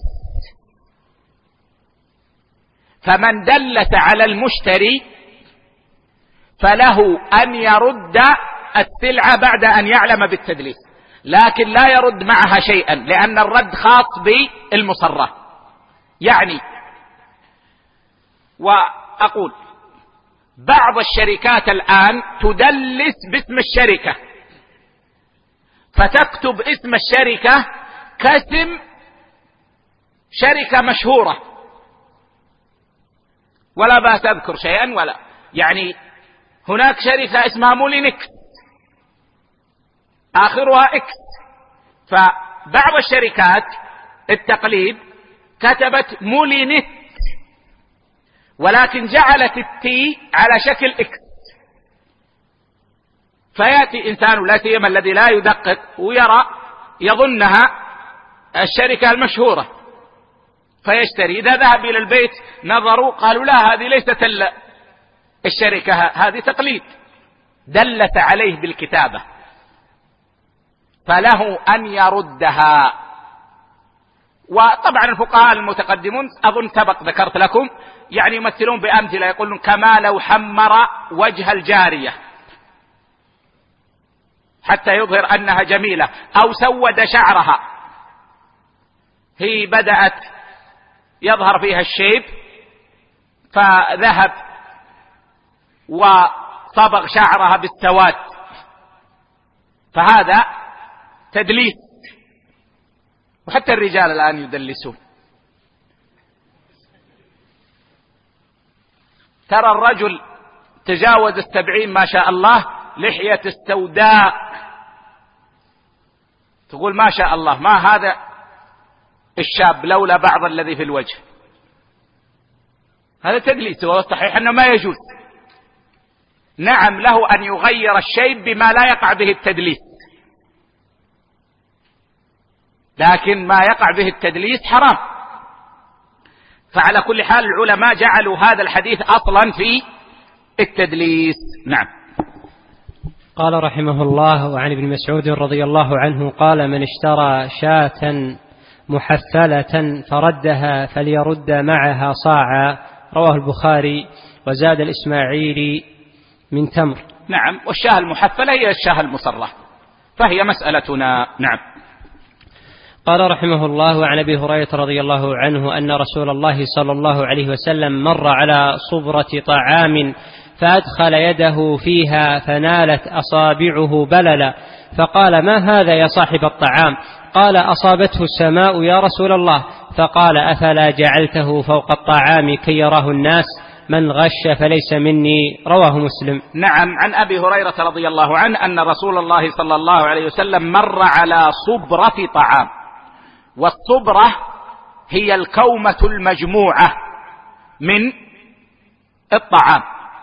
فمن دلس على المشتري فله أن يرد السلعة بعد أن يعلم بالتدليس، لكن لا يرد معها شيئا، لأن الرد خاص بالمصرة. يعني وأقول بعض الشركات الآن تدلس باسم الشركة، فتكتب اسم الشركة كاسم شركة مشهورة، ولا بأس أذكر شيئا ولا، يعني هناك شركة اسمها مولينكس آخرها إكس، فبعض الشركات التقليد كتبت مولينت ولكن جعلت التي على شكل إكس، فيأتي إنسان لا سيما الذي لا يدقق ويرى يظنها الشركة المشهورة فيشتري. إذا ذهب إلى البيت نظروا قالوا لا هذه ليست الشركة، هذه تقليد، دلت عليه بالكتابة، فله أن يردها. وطبعا الفقهاء المتقدمون أظن سبق ذكرت لكم يعني يمثلون بأمثلة، يقولون كما لو حمر وجه الجارية حتى يظهر أنها جميلة، أو سود شعرها، هي بدأت يظهر فيها الشيب فذهب وصبغ شعرها بالسواد، فهذا تدليس. وحتى الرجال الآن يدلسون. ترى الرجل تجاوز 70 ما شاء الله، لحية السوداء، تقول ما شاء الله ما هذا الشاب لولا بعض الذي في الوجه، هذا تدليس، والصحيح أنه ما يجوز. نعم له أن يغير الشيء بما لا يقع به التدليس، لكن ما يقع به التدليس حرام. فعلى كل حال العلماء جعلوا هذا الحديث أصلا في التدليس. نعم. قال رحمه الله: وعن ابن مسعود رضي الله عنه قال: من اشترى شاة محفلة فردها فليرد معها صاعا، رواه البخاري، وزاد الإسماعيلي من تمر. نعم، والشاة المحفلة هي الشاة المصرة، فهي مسألتنا. نعم. قال رحمه الله: وعن أبي هريرة رضي الله عنه أن رسول الله صلى الله عليه وسلم مر على صبرة طعام فأدخل يده فيها فنالت أصابعه بللا، فقال: ما هذا يا صاحب الطعام؟ قال: أصابته السماء يا رسول الله. فقال: أفلا جعلته فوق الطعام كي يراه الناس؟ من غش فليس مني، رواه مسلم. نعم، عن أبي هريرة رضي الله عنه أن رسول الله صلى الله عليه وسلم مر على صبرة طعام، والصبرة هي الكومة المجموعة من الطعام.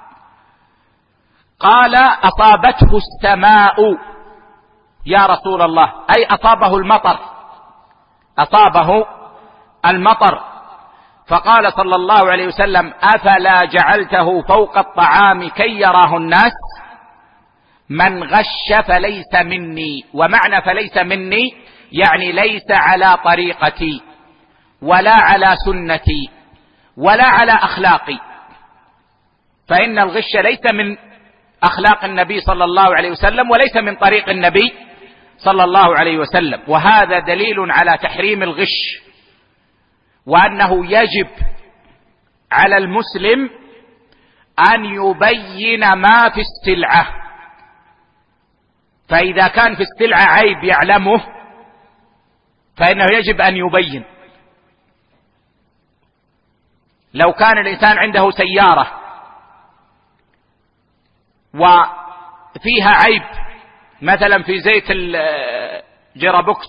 قال أصابته السماء يا رسول الله، أي أصابه المطر، أصابه المطر. فقال صلى الله عليه وسلم: أفلا جعلته فوق الطعام كي يراه الناس؟ من غش فليس مني. ومعنى فليس مني يعني ليس على طريقتي ولا على سنتي ولا على أخلاقي، فإن الغش ليس من أخلاق النبي صلى الله عليه وسلم وليس من طريق النبي صلى الله عليه وسلم. وهذا دليل على تحريم الغش، وأنه يجب على المسلم أن يبين ما في السلعة. فإذا كان في السلعة عيب يعلمه فإنه يجب أن يبين. لو كان الإنسان عنده سيارة وفيها عيب، مثلا في زيت الجيرابوكس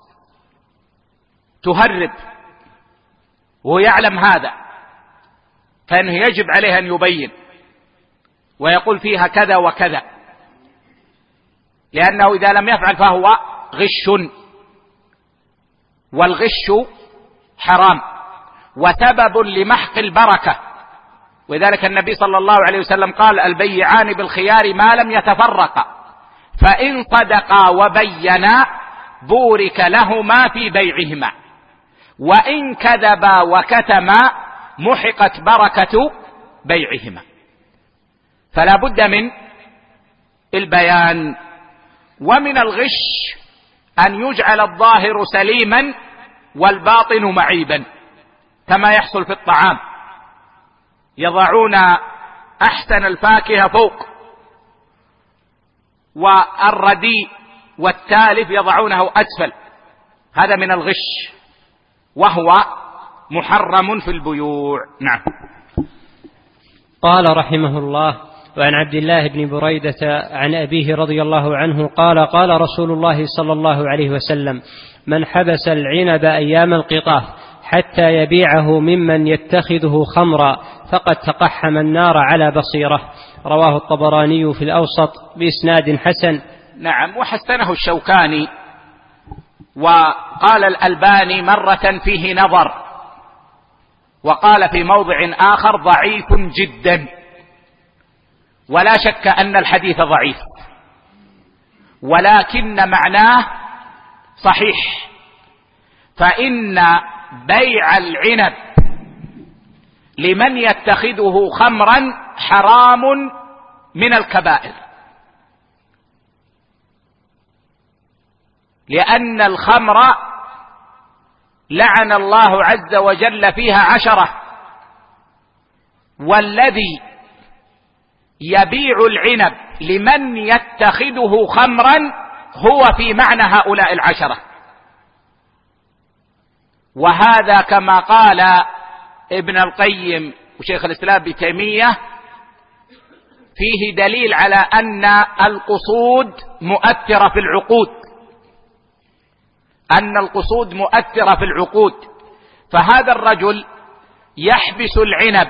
تهرب ويعلم هذا، فإنه يجب عليه أن يبين ويقول فيها كذا وكذا، لأنه إذا لم يفعل فهو غش، والغش حرام وسبب لمحق البركة. وذلك النبي صلى الله عليه وسلم قال: البيعان بالخيار ما لم يتفرقا، فإن صدقا وبينا بورك لهما في بيعهما، وإن كذبا وكتما محقت بركة بيعهما. فلا بد من البيان. ومن الغش أن يجعل الظاهر سليما والباطن معيبا، كما يحصل في الطعام، يضعون أحسن الفاكهة فوق والرديء والتالف يضعونه أسفل. هذا من الغش وهو محرم في البيوع. نعم. قال رحمه الله: وعن عبد الله بن بريدة عن أبيه رضي الله عنه قال: قال رسول الله صلى الله عليه وسلم: من حبس العنب أيام القطاف حتى يبيعه ممن يتخذه خمرا فقد تقحم النار على بصيرة. رواه الطبراني في الأوسط بإسناد حسن. نعم. وحسنه الشوكاني، وقال الألباني مرة فيه نظر، وقال في موضع آخر ضعيف جدا. ولا شك أن الحديث ضعيف، ولكن معناه صحيح. فإن بيع العنب لمن يتخذه خمرا حرام من الكبائر، لأن الخمر لعن الله عز وجل فيها 10، والذي يبيع العنب لمن يتخذه خمرا هو في معنى هؤلاء 10. وهذا كما قال ابن القيم وشيخ الإسلام ابن تيمية فيه دليل على أن القصود مؤثرة في العقود، أن القصود مؤثرة في العقود. فهذا الرجل يحبس العنب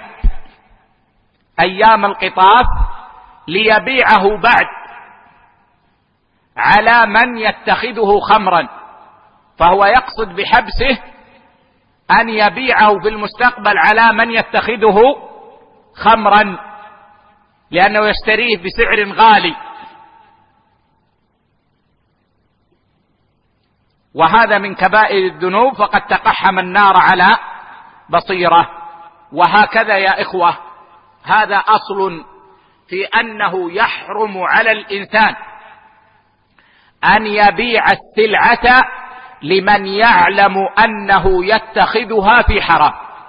أيام القطاف ليبيعه بعد على من يتخذه خمرا، فهو يقصد بحبسه أن يبيعه في المستقبل على من يتخذه خمرا، لأنه يشتريه بسعر غالي. وهذا من كبائر الذنوب، فقد تقحم النار على بصيرة. وهكذا يا إخوة، هذا أصل في أنه يحرم على الإنسان أن يبيع السلعة لمن يعلم أنه يتخذها في حرام.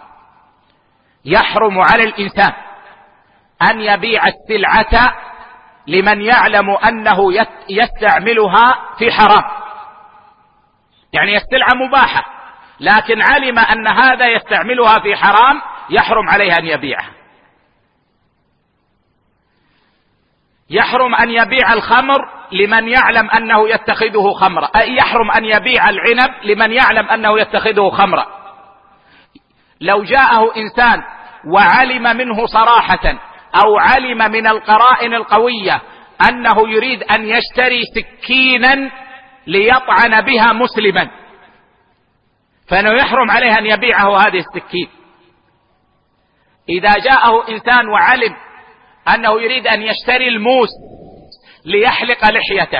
يحرم على الإنسان أن يبيع السلعة لمن يعلم أنه يستعملها في حرام. يعني السلعة مباحة، لكن علم أن هذا يستعملها في حرام، يحرم عليه أن يبيعها. يحرم أن يبيع الخمر لمن يعلم أنه يتخذه خمرا، أي يحرم أن يبيع العنب لمن يعلم أنه يتخذه خمرا. لو جاءه إنسان وعلم منه صراحة أو علم من القرائن القوية أنه يريد أن يشتري سكينا ليطعن بها مسلما، فإنه يحرم عليه أن يبيعه هذه السكين. إذا جاءه إنسان وعلم أنه يريد أن يشتري الموس ليحلق لحيته،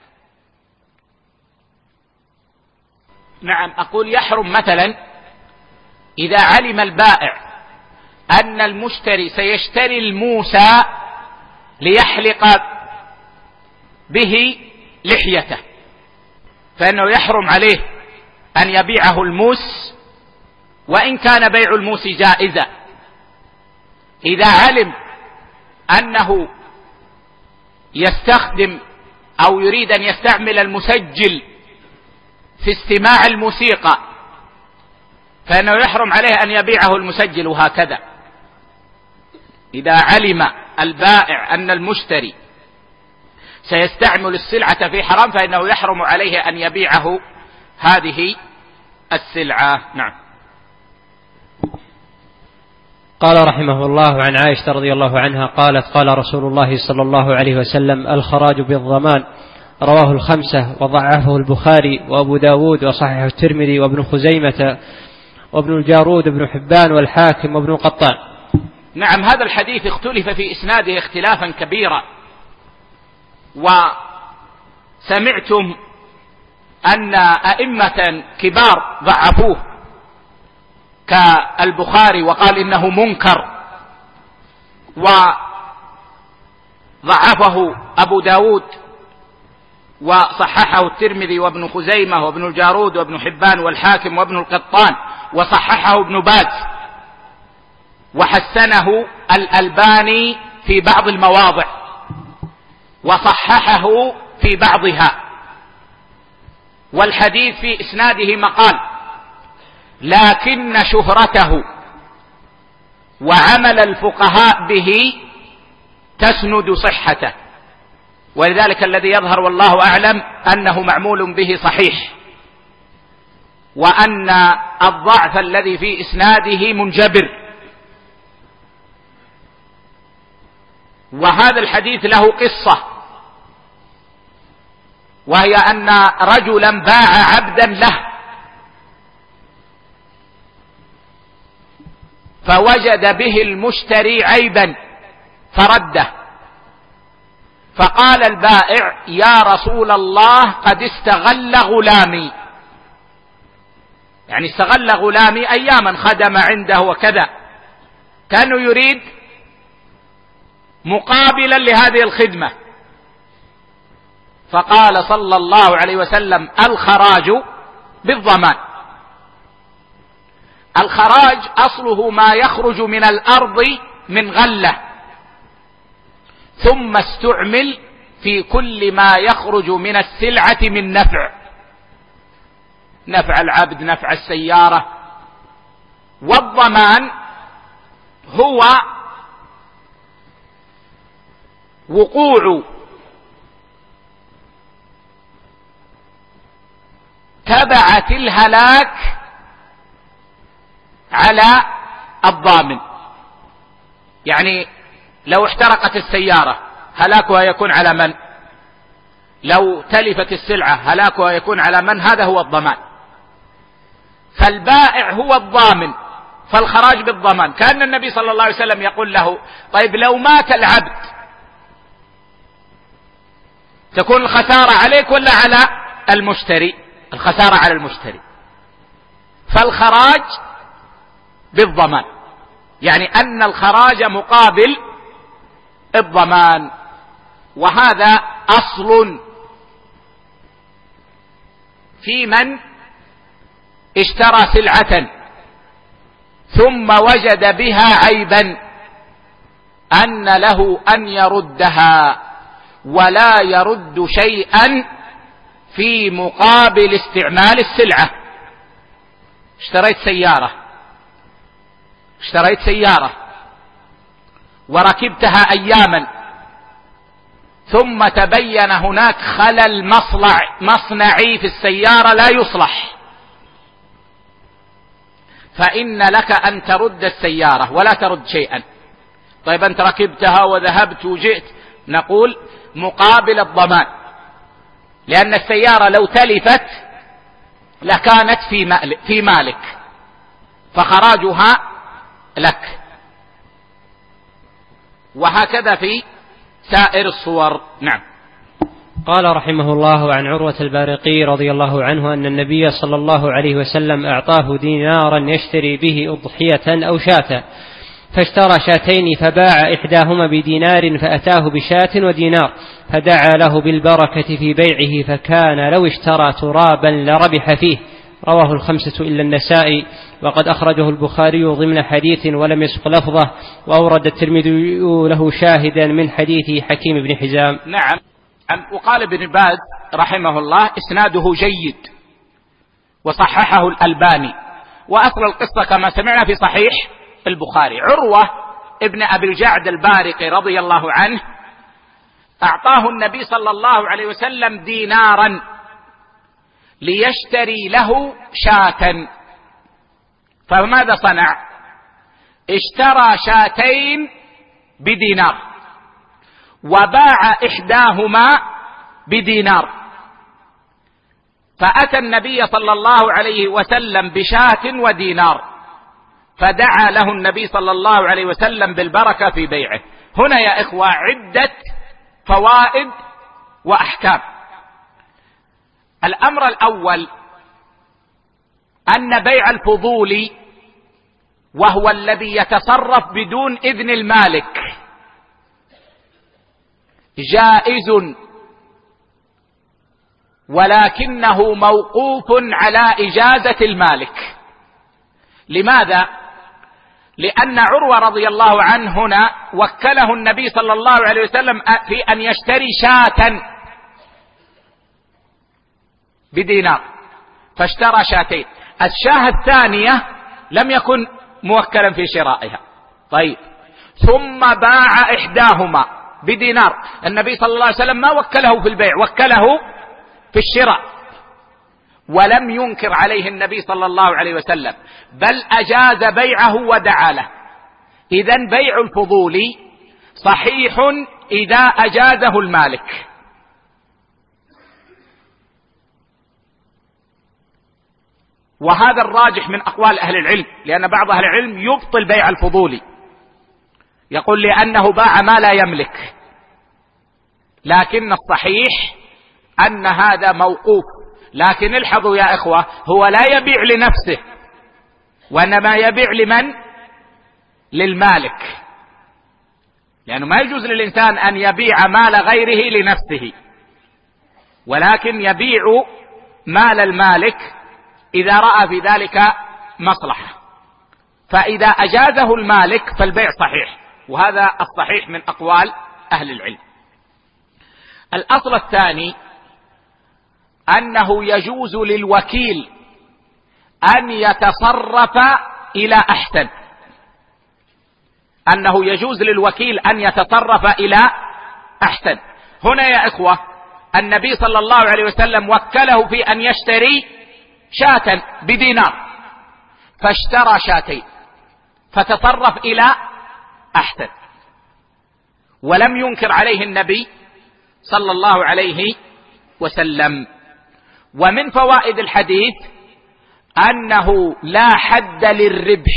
نعم أقول يحرم مثلا إذا علم البائع أن المشتري سيشتري الموس ليحلق به لحيته، فإنه يحرم عليه أن يبيعه الموس وإن كان بيع الموس جائزا. إذا علم أنه يستخدم أو يريد أن يستعمل المسجل في استماع الموسيقى، فإنه يحرم عليه أن يبيعه المسجل، وهكذا. إذا علم البائع أن المشتري سيستعمل السلعة في حرام، فإنه يحرم عليه أن يبيعه هذه السلعة. نعم. قال رحمه الله: عن عائشة رضي الله عنها قالت: قال رسول الله صلى الله عليه وسلم: الخراج بالضمان. رواه الخمسة وضعفه البخاري وأبو داود وصححه الترمذي وابن خزيمة وابن الجارود وابن حبان والحاكم وابن القطان. نعم، هذا الحديث اختلف في إسناده اختلافا كبيرا، وسمعتم أن أئمة كبار ضعفوه كالبخاري وقال إنه منكر، وضعفه أبو داود وصححه الترمذي وابن خزيمة وابن الجارود وابن حبان والحاكم وابن القطان، وصححه ابن باز وحسنه الألباني في بعض المواضع وصححه في بعضها. والحديث في إسناده مقال، لكن شهرته وعمل الفقهاء به تسند صحته، ولذلك الذي يظهر والله أعلم أنه معمول به صحيح، وأن الضعف الذي في إسناده منجبر. وهذا الحديث له قصة، وهي أن رجلا باع عبدا له فوجد به المشتري عيبا فرده، فقال البائع: يا رسول الله قد استغل غلامي، يعني استغل غلامي أياما خدم عنده وكذا، كانوا يريد مقابلا لهذه الخدمة. فقال صلى الله عليه وسلم: الخراج بالضمان. الخراج أصله ما يخرج من الأرض من غلة، ثم استعمل في كل ما يخرج من السلعة من نفع العبد، نفع السيارة. والضمان هو وقوع تبعة الهلاك على الضامن. يعني لو احترقت السيارة هلاكها يكون على من؟ لو تلفت السلعة هلاكها يكون على من؟ هذا هو الضمان. فالبائع هو الضامن، فالخراج بالضمان. كان النبي صلى الله عليه وسلم يقول له: طيب لو مات العبد تكون الخسارة عليك ولا على المشتري؟ الخسارة على المشتري. فالخراج بالضمان، يعني أن الخراج مقابل الضمان. وهذا أصل في من اشترى سلعة ثم وجد بها عيبا، أن له أن يردها ولا يرد شيئا في مقابل استعمال السلعة. اشتريت سيارة وركبتها أياما، ثم تبين هناك خلل مصنعي في السيارة لا يصلح، فإن لك أن ترد السيارة ولا ترد شيئا. طيب أنت ركبتها وذهبت وجئت، نقول مقابل الضمان، لأن السيارة لو تلفت لكانت في مالك، فخراجها لك، وهكذا في سائر الصور. نعم. قال رحمه الله: عن عروة البارقي رضي الله عنه أن النبي صلى الله عليه وسلم أعطاه دينارا يشتري به أضحية أو شاة، فاشترى شاتين فباع إحداهما بدينار فأتاه بشاة ودينار، فدعا له بالبركة في بيعه، فكان لو اشترى ترابا لربح فيه. رواه الخمسة إلا النسائي، وقد أخرجه البخاري ضمن حديث ولم يسق لفظه، وأورد الترمذي له شاهدا من حديث حكيم بن حزام. نعم. وقال ابن باز رحمه الله: إسناده جيد، وصححه الألباني، وأصل القصة كما سمعنا في صحيح البخاري. عروة ابن أبي الجعد البارقي رضي الله عنه أعطاه النبي صلى الله عليه وسلم دينارا ليشتري له شاة، فماذا صنع؟ اشترى شاتين بدينار وباع إحداهما بدينار، فأتى النبي صلى الله عليه وسلم بشاة ودينار، فدعا له النبي صلى الله عليه وسلم بالبركة في بيعه. هنا يا إخوة عدة فوائد وأحكام. الأمر الأول أن بيع الفضول، وهو الذي يتصرف بدون إذن المالك، جائز، ولكنه موقوف على إجازة المالك. لماذا؟ لأن عروة رضي الله عنه هنا وكله النبي صلى الله عليه وسلم في أن يشتري شاة بدينار، فاشترى شاتين. الشاة الثانية لم يكن موكلا في شرائها. طيب، ثم باع إحداهما بدينار. النبي صلى الله عليه وسلم ما وكله في البيع، وكله في الشراء، ولم ينكر عليه النبي صلى الله عليه وسلم، بل أجاز بيعه ودعا له. إذن بيع الفضول صحيح إذا أجازه المالك. وهذا الراجح من أقوال أهل العلم، لأن بعض أهل العلم يبطل بيع الفضول، يقول لأنه باع ما لا يملك، لكن الصحيح أن هذا موقوف. لكن الحظوا يا إخوة، هو لا يبيع لنفسه، وإنما يبيع لمن؟ للمالك، لأنه ما يجوز للإنسان أن يبيع مال غيره لنفسه، ولكن يبيع مال المالك إذا رأى في ذلك مصلحة. فإذا أجازه المالك فالبيع صحيح، وهذا الصحيح من أقوال أهل العلم. الأصل الثاني أنه يجوز للوكيل أن يتصرف إلى أحسن، أنه يجوز للوكيل أن يتصرف إلى أحسن. هنا يا إخوة النبي صلى الله عليه وسلم وكله في أن يشتري شاة بدينار، فاشترى شاتين، فتصرف إلى أحسن، ولم ينكر عليه النبي صلى الله عليه وسلم. ومن فوائد الحديث أنه لا حد للربح،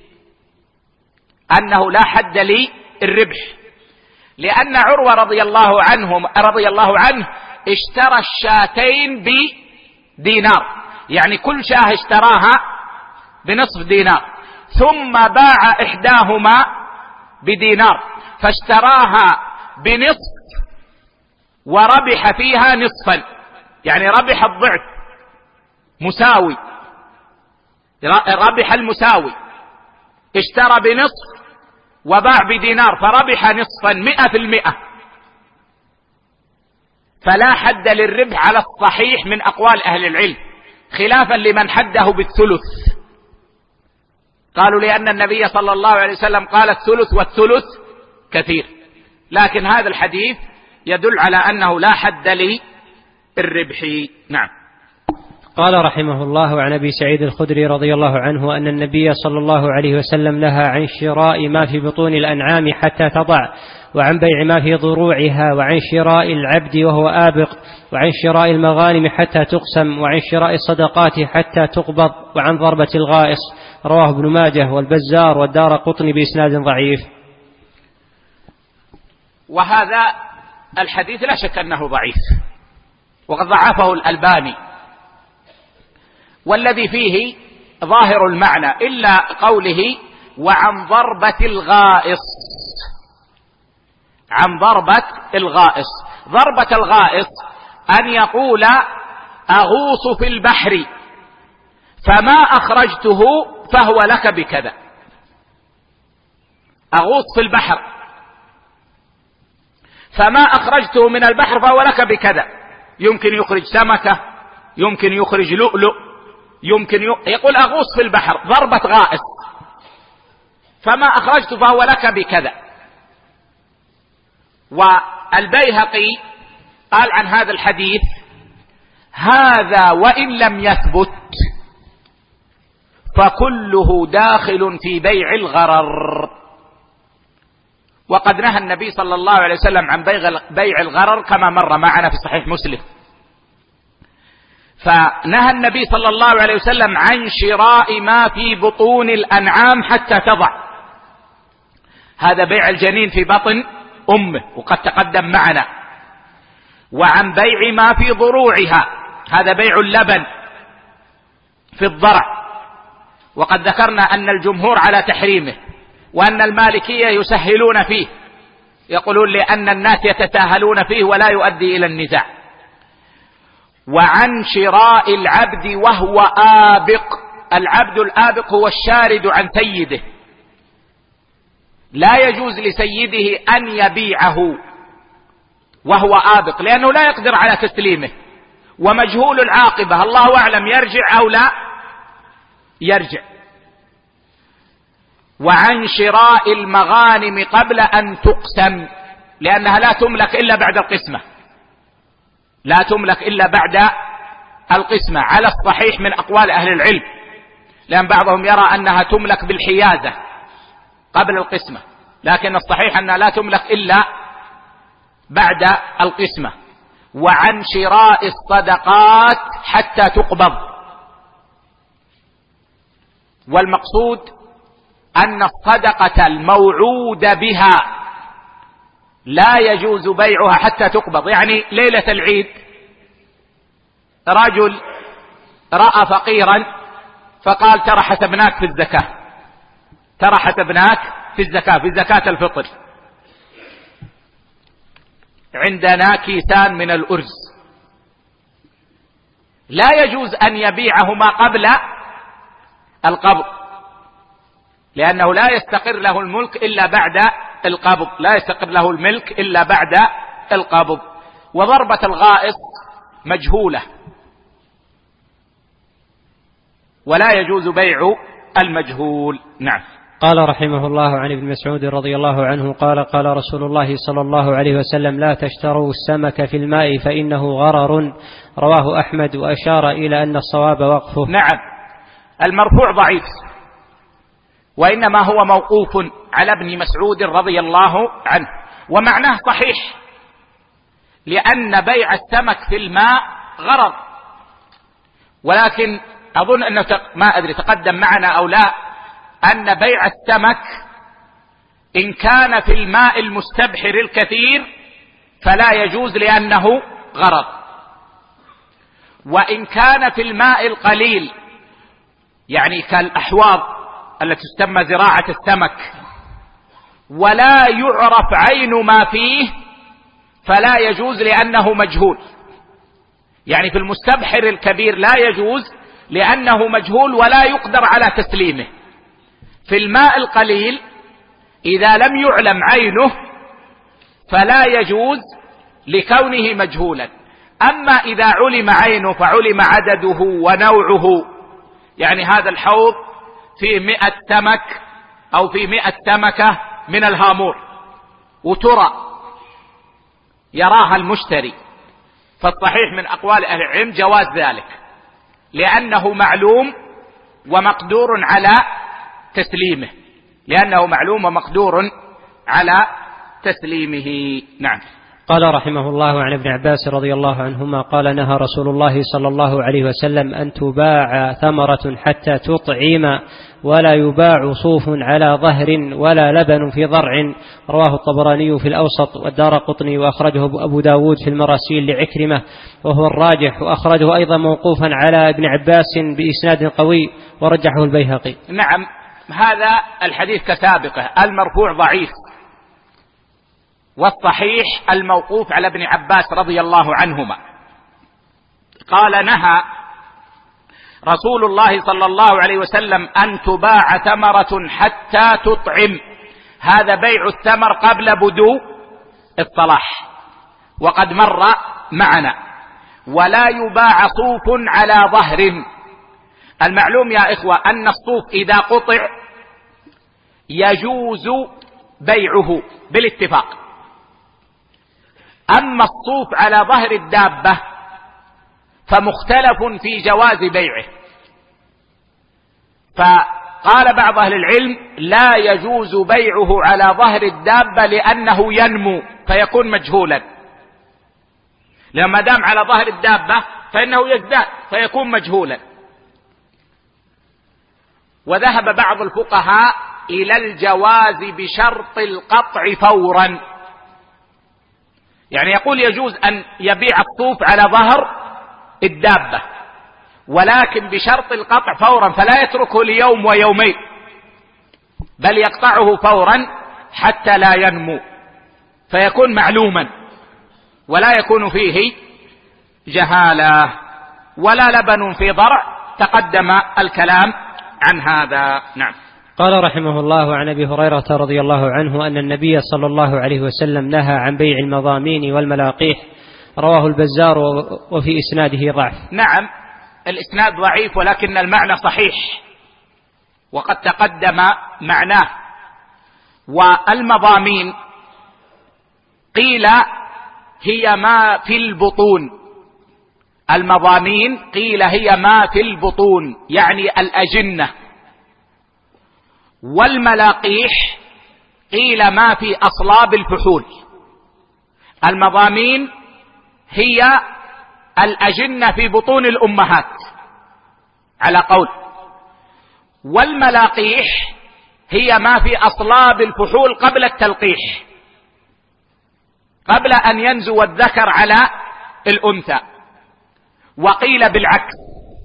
أنه لا حد للربح، لأن عروة رضي الله عنه اشترى الشاتين بدينار، يعني كل شاة اشتراها بنصف دينار، ثم باع إحداهما بدينار، فاشتراها بنصف وربح فيها نصفا، يعني ربح الضعف مساوي، ربح المساوي، اشترى بنصف وباع بدينار فربح نصفا 100%. فلا حد للربح على الصحيح من أقوال أهل العلم، خلافا لمن حده بالثلث. قالوا لأن النبي صلى الله عليه وسلم قال الثلث والثلث كثير، لكن هذا الحديث يدل على أنه لا حد للربح. نعم. قال رحمه الله: عن أبي سعيد الخدري رضي الله عنه أن النبي صلى الله عليه وسلم نهى عن شراء ما في بطون الأنعام حتى تضع، وعن بيع ما في ضروعها، وعن شراء العبد وهو آبق، وعن شراء المغانم حتى تقسم، وعن شراء الصدقات حتى تقبض، وعن ضربة الغائص. رواه ابن ماجه والبزار والدارقطني بإسناد ضعيف. وهذا الحديث لا شك أنه ضعيف، وقد ضعفه الألباني، والذي فيه ظاهر المعنى إلا قوله وعن ضربة الغائص. عن ضربة الغائص. ضربة الغائص أن يقول أغوص في البحر فما أخرجته فهو لك بكذا. أغوص في البحر فما أخرجته من البحر فهو لك بكذا. يمكن يخرج سمكة، يمكن يخرج لؤلؤ، يمكن يقول أغوص في البحر، ضربة غائص، فما أخرجته فهو لك بكذا. والبيهقي قال عن هذا الحديث: هذا وإن لم يثبت فكله داخل في بيع الغرر. وقد نهى النبي صلى الله عليه وسلم عن بيع الغرر كما مر معنا في صحيح مسلم. فنهى النبي صلى الله عليه وسلم عن شراء ما في بطون الأنعام حتى تضع، هذا بيع الجنين في بطن أمه وقد تقدم معنا. وعن بيع ما في ضروعها، هذا بيع اللبن في الضرع، وقد ذكرنا أن الجمهور على تحريمه، وأن المالكية يسهلون فيه، يقولون لأن الناس يتساهلون فيه ولا يؤدي إلى النزاع. وعن شراء العبد وهو آبق. العبد الآبق هو الشارد عن سيده، لا يجوز لسيده أن يبيعه وهو آبق، لأنه لا يقدر على تسليمه، ومجهول العاقبة، الله أعلم يرجع أو لا يرجع. وعن شراء المغانم قبل أن تقسم، لأنها لا تملك إلا بعد القسمة، لا تملك إلا بعد القسمة على الصحيح من أقوال أهل العلم، لأن بعضهم يرى أنها تملك بالحيازة قبل القسمة، لكن الصحيح أنها لا تملك إلا بعد القسمة. وعن شراء الصدقات حتى تقبض. والمقصود أن الصدقة الموعود بها لا يجوز بيعها حتى تقبض. يعني ليلة العيد رجل رأى فقيرا فقال: ترى حسبناك في الزكاة، ترى حسبناك في الزكاة، في زكاة الفطر، عندنا كيسان من الأرز. لا يجوز أن يبيعهما قبل القبض، لأنه لا يستقر له الملك إلا بعد القبض، لا يستقر له الملك إلا بعد القبض. وضربة الغائص مجهولة، ولا يجوز بيع المجهول. نعم. قال رحمه الله: عن ابن مسعود رضي الله عنه قال: قال رسول الله صلى الله عليه وسلم: لا تشتروا السمك في الماء فإنه غرر. رواه أحمد، وأشار إلى أن الصواب وقفه. نعم. المرفوع ضعيف، وإنما هو موقوف على ابن مسعود رضي الله عنه، ومعناه صحيح، لأن بيع السمك في الماء غرر. ولكن أظن أنه ما أدري تقدم معنا أو لا، أن بيع السمك إن كان في الماء المستبحر الكثير فلا يجوز لأنه غرر، وإن كان في الماء القليل، يعني كالأحواض التي تسمى زراعة السمك، ولا يعرف عين ما فيه فلا يجوز لأنه مجهول. يعني في المستبحر الكبير لا يجوز لأنه مجهول ولا يقدر على تسليمه. في الماء القليل إذا لم يعلم عينه فلا يجوز لكونه مجهولا. أما إذا علم عينه فعلم عدده ونوعه، يعني هذا الحوض فيه 100 سمك أو فيه 100 سمكة من الهامور، وترى يراها المشتري، فالصحيح من أقوال أهل العلم جواز ذلك، لأنه معلوم ومقدور على تسليمه، لأنه معلوم ومقدور على تسليمه. نعم. قال رحمه الله عن ابن عباس رضي الله عنهما قال نهى رسول الله صلى الله عليه وسلم أن تباع ثمرة حتى تطعم، ولا يباع صوف على ظهر ولا لبن في ضرع. رواه الطبراني في الأوسط والدارقطني، وأخرجه أبو داود في المراسيل لعكرمة وهو الراجح، وأخرجه أيضا موقوفا على ابن عباس بإسناد قوي ورجحه البيهقي. نعم، هذا الحديث كسابقه، المرفوع ضعيف، والصحيح الموقوف على ابن عباس رضي الله عنهما. قال نهى رسول الله صلى الله عليه وسلم أن تباع ثمرة حتى تطعم، هذا بيع الثمر قبل بدو الصلاح وقد مر معنا. ولا يباع صوف على ظهر. المعلوم يا إخوة أن الصوف إذا قطع يجوز بيعه بالاتفاق، أما الصوف على ظهر الدابة فمختلف في جواز بيعه. فقال بعض أهل العلم لا يجوز بيعه على ظهر الدابة لأنه ينمو فيكون مجهولا، لما دام على ظهر الدابة فإنه يزداد فيكون مجهولا. وذهب بعض الفقهاء إلى الجواز بشرط القطع فورا، يعني يقول يجوز أن يبيع الصوف على ظهر الدابة ولكن بشرط القطع فورا، فلا يتركه ليوم ويومين بل يقطعه فورا حتى لا ينمو فيكون معلوما ولا يكون فيه جهالة. ولا لبن في ضرع، تقدم الكلام عن هذا. نعم. قال رحمه الله عن أبي هريرة رضي الله عنه أن النبي صلى الله عليه وسلم نهى عن بيع المضامين والملاقيح. رواه البزار وفي إسناده ضعف. نعم، الإسناد ضعيف ولكن المعنى صحيح وقد تقدم معناه. والمضامين قيل هي ما في البطون، المضامين قيل هي ما في البطون يعني الأجنة. والملاقيح قيل ما في أصلاب الفحول. المضامين هي الأجنة في بطون الأمهات على قول، والملاقيح هي ما في أصلاب الفحول قبل التلقيح، قبل أن ينزو الذكر على الأنثى. وقيل بالعكس،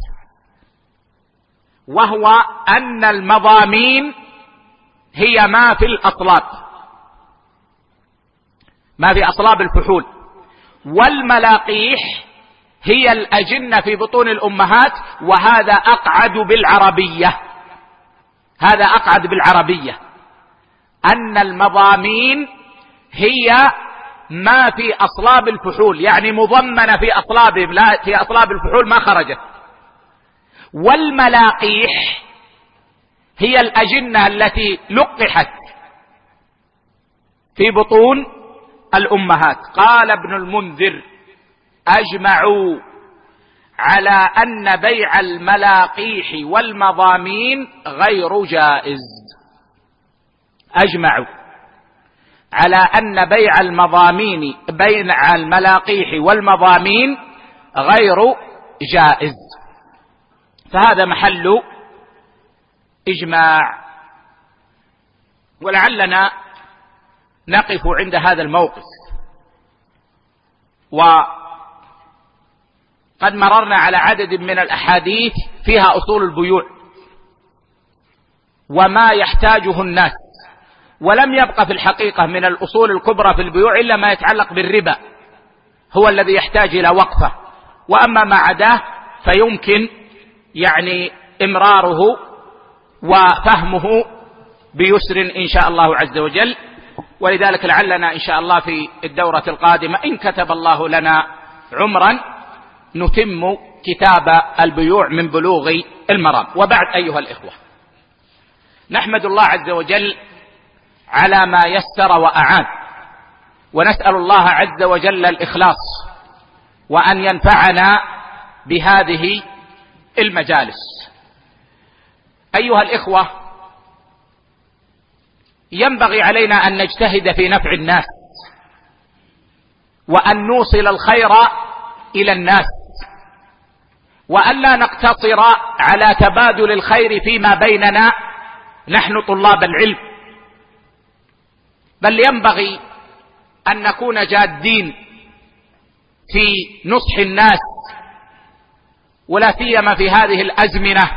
وهو أن المضامين هي ما في الأصلاب، ما في أصلاب الفحول، والملاقيح هي الأجنة في بطون الأمهات. وهذا أقعد بالعربية، هذا أقعد بالعربية، أن المضامين هي ما في أصلاب الفحول يعني مضمنة في أصلابهم، لا في أصلاب الفحول ما خرجت. والملاقيح هي الأجنة التي لقحت في بطون الأمهات. قال ابن المنذر أجمعوا على أن بيع الملاقيح والمضامين غير جائز. أجمعوا على أن بيع المضامين بين الملاقيح والمضامين غير جائز، فهذا محل إجماع. ولعلنا نقف عند هذا الموقف. وقد مررنا على عدد من الأحاديث فيها أصول البيوع وما يحتاجه الناس، ولم يبقى في الحقيقة من الأصول الكبرى في البيوع إلا ما يتعلق بالربا، هو الذي يحتاج إلى وقفة. وأما ما عداه فيمكن يعني إمراره وفهمه بيسر إن شاء الله عز وجل. ولذلك لعلنا إن شاء الله في الدورة القادمة إن كتب الله لنا عمرا نتم كتاب البيوع من بلوغ المرام. وبعد أيها الإخوة، نحمد الله عز وجل على ما يسر وأعان، ونسأل الله عز وجل الإخلاص وأن ينفعنا بهذه المجالس. أيها الإخوة، ينبغي علينا أن نجتهد في نفع الناس وأن نوصل الخير إلى الناس، وأن لا نقتصر على تبادل الخير فيما بيننا نحن طلاب العلم، بل ينبغي أن نكون جادين في نصح الناس، ولا سيما في هذه الأزمنة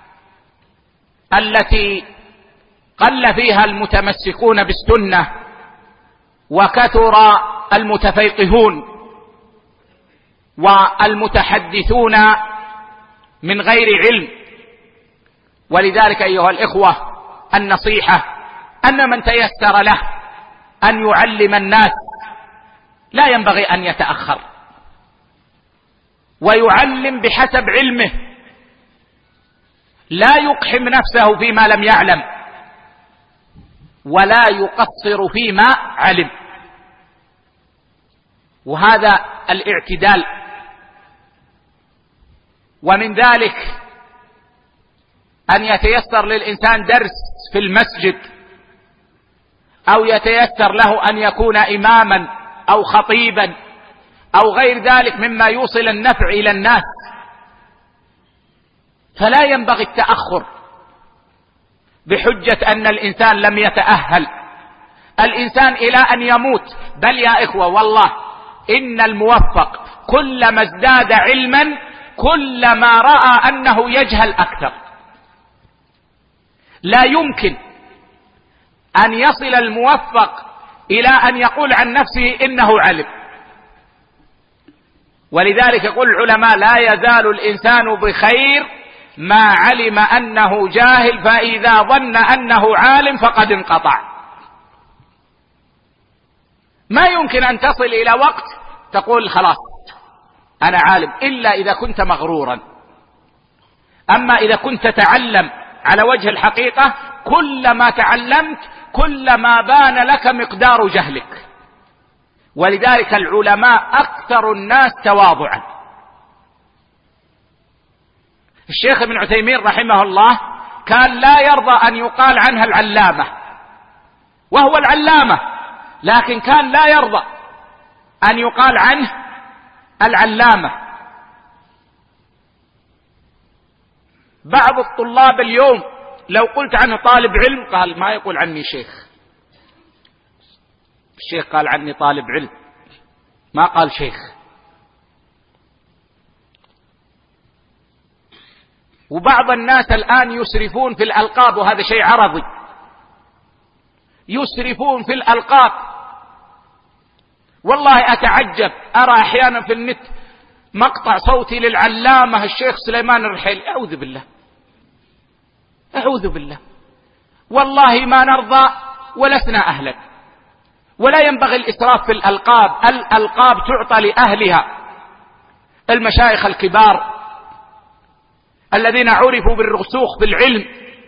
التي قل فيها المتمسكون بالسنة وكثر المتفيقهون والمتحدثون من غير علم. ولذلك أيها الإخوة، النصيحة أن من تيسر له أن يعلم الناس لا ينبغي أن يتأخر، ويعلم بحسب علمه، لا يقحم نفسه فيما لم يعلم ولا يقصر فيما علم. وهذا الاعتدال. ومن ذلك أن يتيسر للإنسان درس في المسجد، أو يتيسر له أن يكون إماما أو خطيبا أو غير ذلك مما يوصل النفع إلى الناس، فلا ينبغي التأخر بحجة أن الإنسان لم يتأهل. الإنسان إلى أن يموت، بل يا إخوة والله إن الموفق كلما ازداد علما كلما رأى أنه يجهل أكثر. لا يمكن أن يصل الموفق إلى أن يقول عن نفسه إنه علم. ولذلك يقول العلماء: لا يزال الإنسان بخير ما علم أنه جاهل، فإذا ظن أنه عالم فقد انقطع. ما يمكن أن تصل إلى وقت تقول خلاص أنا عالم، إلا إذا كنت مغرورا. أما إذا كنت تتعلم على وجه الحقيقة، كلما تعلمت كلما بان لك مقدار جهلك. ولذلك العلماء أكثر الناس تواضعا. الشيخ ابن عثيمين رحمه الله كان لا يرضى أن يقال عنها العلامة، وهو العلامة، لكن كان لا يرضى أن يقال عنه العلامة. بعض الطلاب اليوم لو قلت عنه طالب علم قال ما يقول عني شيخ. الشيخ قال عني طالب علم، ما قال شيخ. وبعض الناس الآن يسرفون في الألقاب، وهذا شيء عرضي، يسرفون في الألقاب. والله أتعجب، أرى أحيانا في النت مقطع صوتي للعلامة الشيخ سليمان الرحيل. أعوذ بالله، أعوذ بالله، والله ما نرضى ولسنا أهلا. ولا ينبغي الإسراف في الألقاب. الألقاب تعطى لأهلها، المشايخ الكبار الذين عرفوا بالرسوخ بالعلم،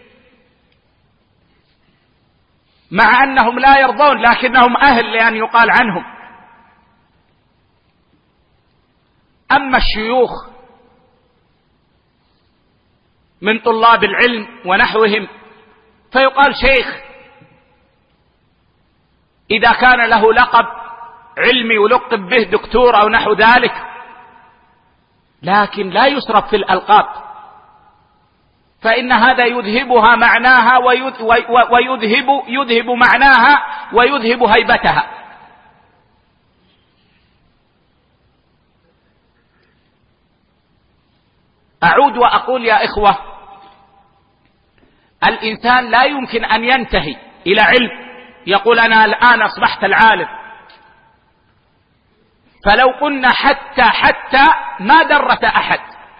مع أنهم لا يرضون لكنهم أهل لأن يقال عنهم. أما الشيوخ من طلاب العلم ونحوهم فيقال شيخ إذا كان له لقب علمي يلقب به دكتور أو نحو ذلك، لكن لا يسرف في الألقاب، فإن هذا يذهبها معناها ويذهب معناها ويذهب هيبتها. أعود وأقول يا إخوة، الإنسان لا يمكن أن ينتهي إلى علم يقول أنا الآن أصبحت العالم. فلو قلنا حتى ما درس أحد،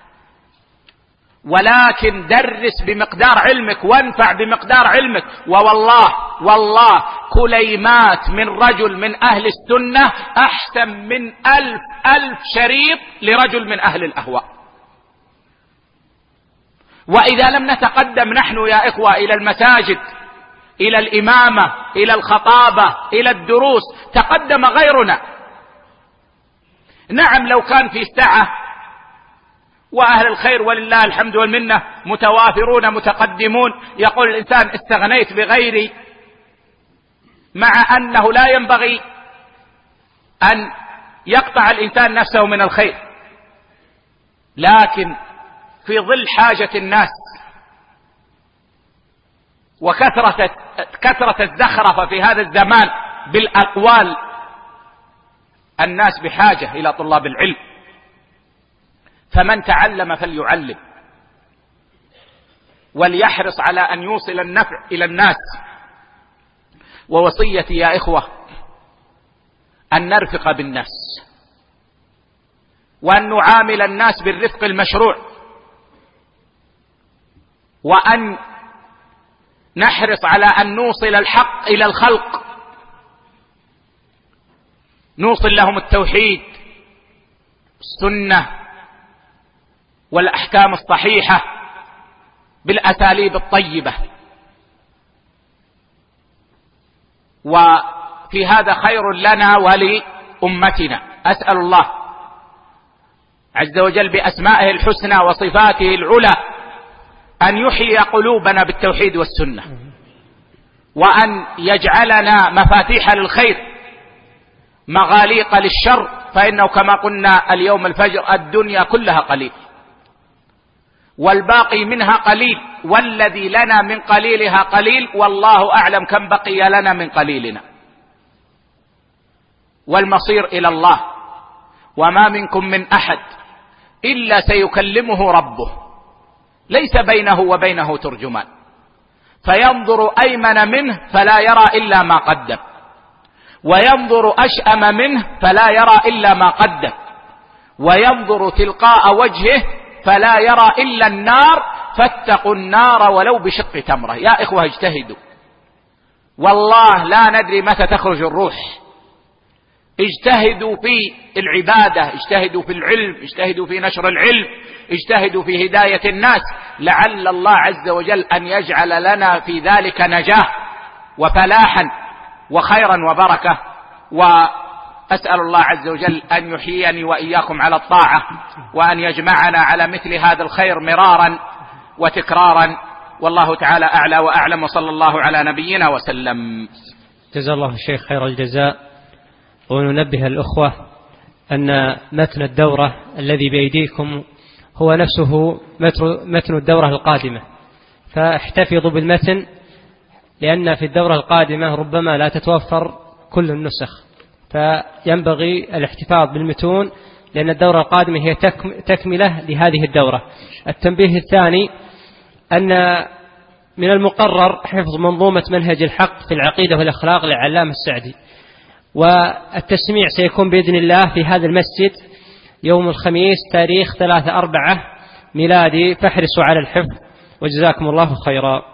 ولكن درس بمقدار علمك وانفع بمقدار علمك. والله كليمات من رجل من أهل السنة أحسن من 1000 شريط لرجل من أهل الأهواء. وإذا لم نتقدم نحن يا إخوة إلى المساجد إلى الإمامة، إلى الخطابة، إلى الدروس، تقدم غيرنا. نعم لو كان في سعة وأهل الخير ولله الحمد والمنة متوافرون متقدمون، يقول الإنسان استغنيت بغيري، مع أنه لا ينبغي أن يقطع الإنسان نفسه من الخير، لكن في ظل حاجة الناس وكثرة الزخرفة في هذا الزمان بالأقوال، الناس بحاجة إلى طلاب العلم، فمن تعلم فليعلم وليحرص على أن يوصل النفع إلى الناس. ووصيتي يا إخوة أن نرفق بالناس وأن نعامل الناس بالرفق المشروع، وأن نحرص على أن نوصل الحق إلى الخلق، نوصل لهم التوحيد، السنة والأحكام الصحيحة بالأساليب الطيبة. وفي هذا خير لنا ولأمتنا. أسأل الله عز وجل بأسمائه الحسنى وصفاته العلى أن يحيي قلوبنا بالتوحيد والسنة، وأن يجعلنا مفاتيح للخير مغاليق للشر، فإنه كما قلنا اليوم الفجر الدنيا كلها قليل والباقي منها قليل، والذي لنا من قليلها قليل، والله أعلم كم بقي لنا من قليلنا، والمصير إلى الله. وما منكم من أحد إلا سيكلمه ربه، ليس بينه وبينه ترجمان، فينظر أيمن منه فلا يرى إلا ما قدم، وينظر أشأم منه فلا يرى إلا ما قدم، وينظر تلقاء وجهه فلا يرى إلا النار، فاتقوا النار ولو بشق تمرة. يا إخوة اجتهدوا، والله لا ندري متى تخرج الروح. اجتهدوا في العبادة، اجتهدوا في العلم، اجتهدوا في نشر العلم، اجتهدوا في هداية الناس، لعل الله عز وجل أن يجعل لنا في ذلك نجاة وفلاحا وخيرا وبركة. وأسأل الله عز وجل أن يحييني وإياكم على الطاعة، وأن يجمعنا على مثل هذا الخير مرارا وتكرارا، والله تعالى أعلى وأعلم، وصلى الله على نبينا وسلم. جزا الله الشيخ خير الجزاء. وننبه الأخوة أن متن الدورة الذي بأيديكم هو نفسه متن الدورة القادمة، فاحتفظوا بالمتن، لأن في الدورة القادمة ربما لا تتوفر كل النسخ، فينبغي الاحتفاظ بالمتون، لأن الدورة القادمة هي تكملة لهذه الدورة. التنبيه الثاني أن من المقرر حفظ منظومة منهج الحق في العقيدة والأخلاق للعلامة السعدي، والتسميع سيكون بإذن الله في هذا المسجد يوم الخميس تاريخ 3/4 ميلادي، فاحرصوا على الحفظ، وجزاكم الله خيرا.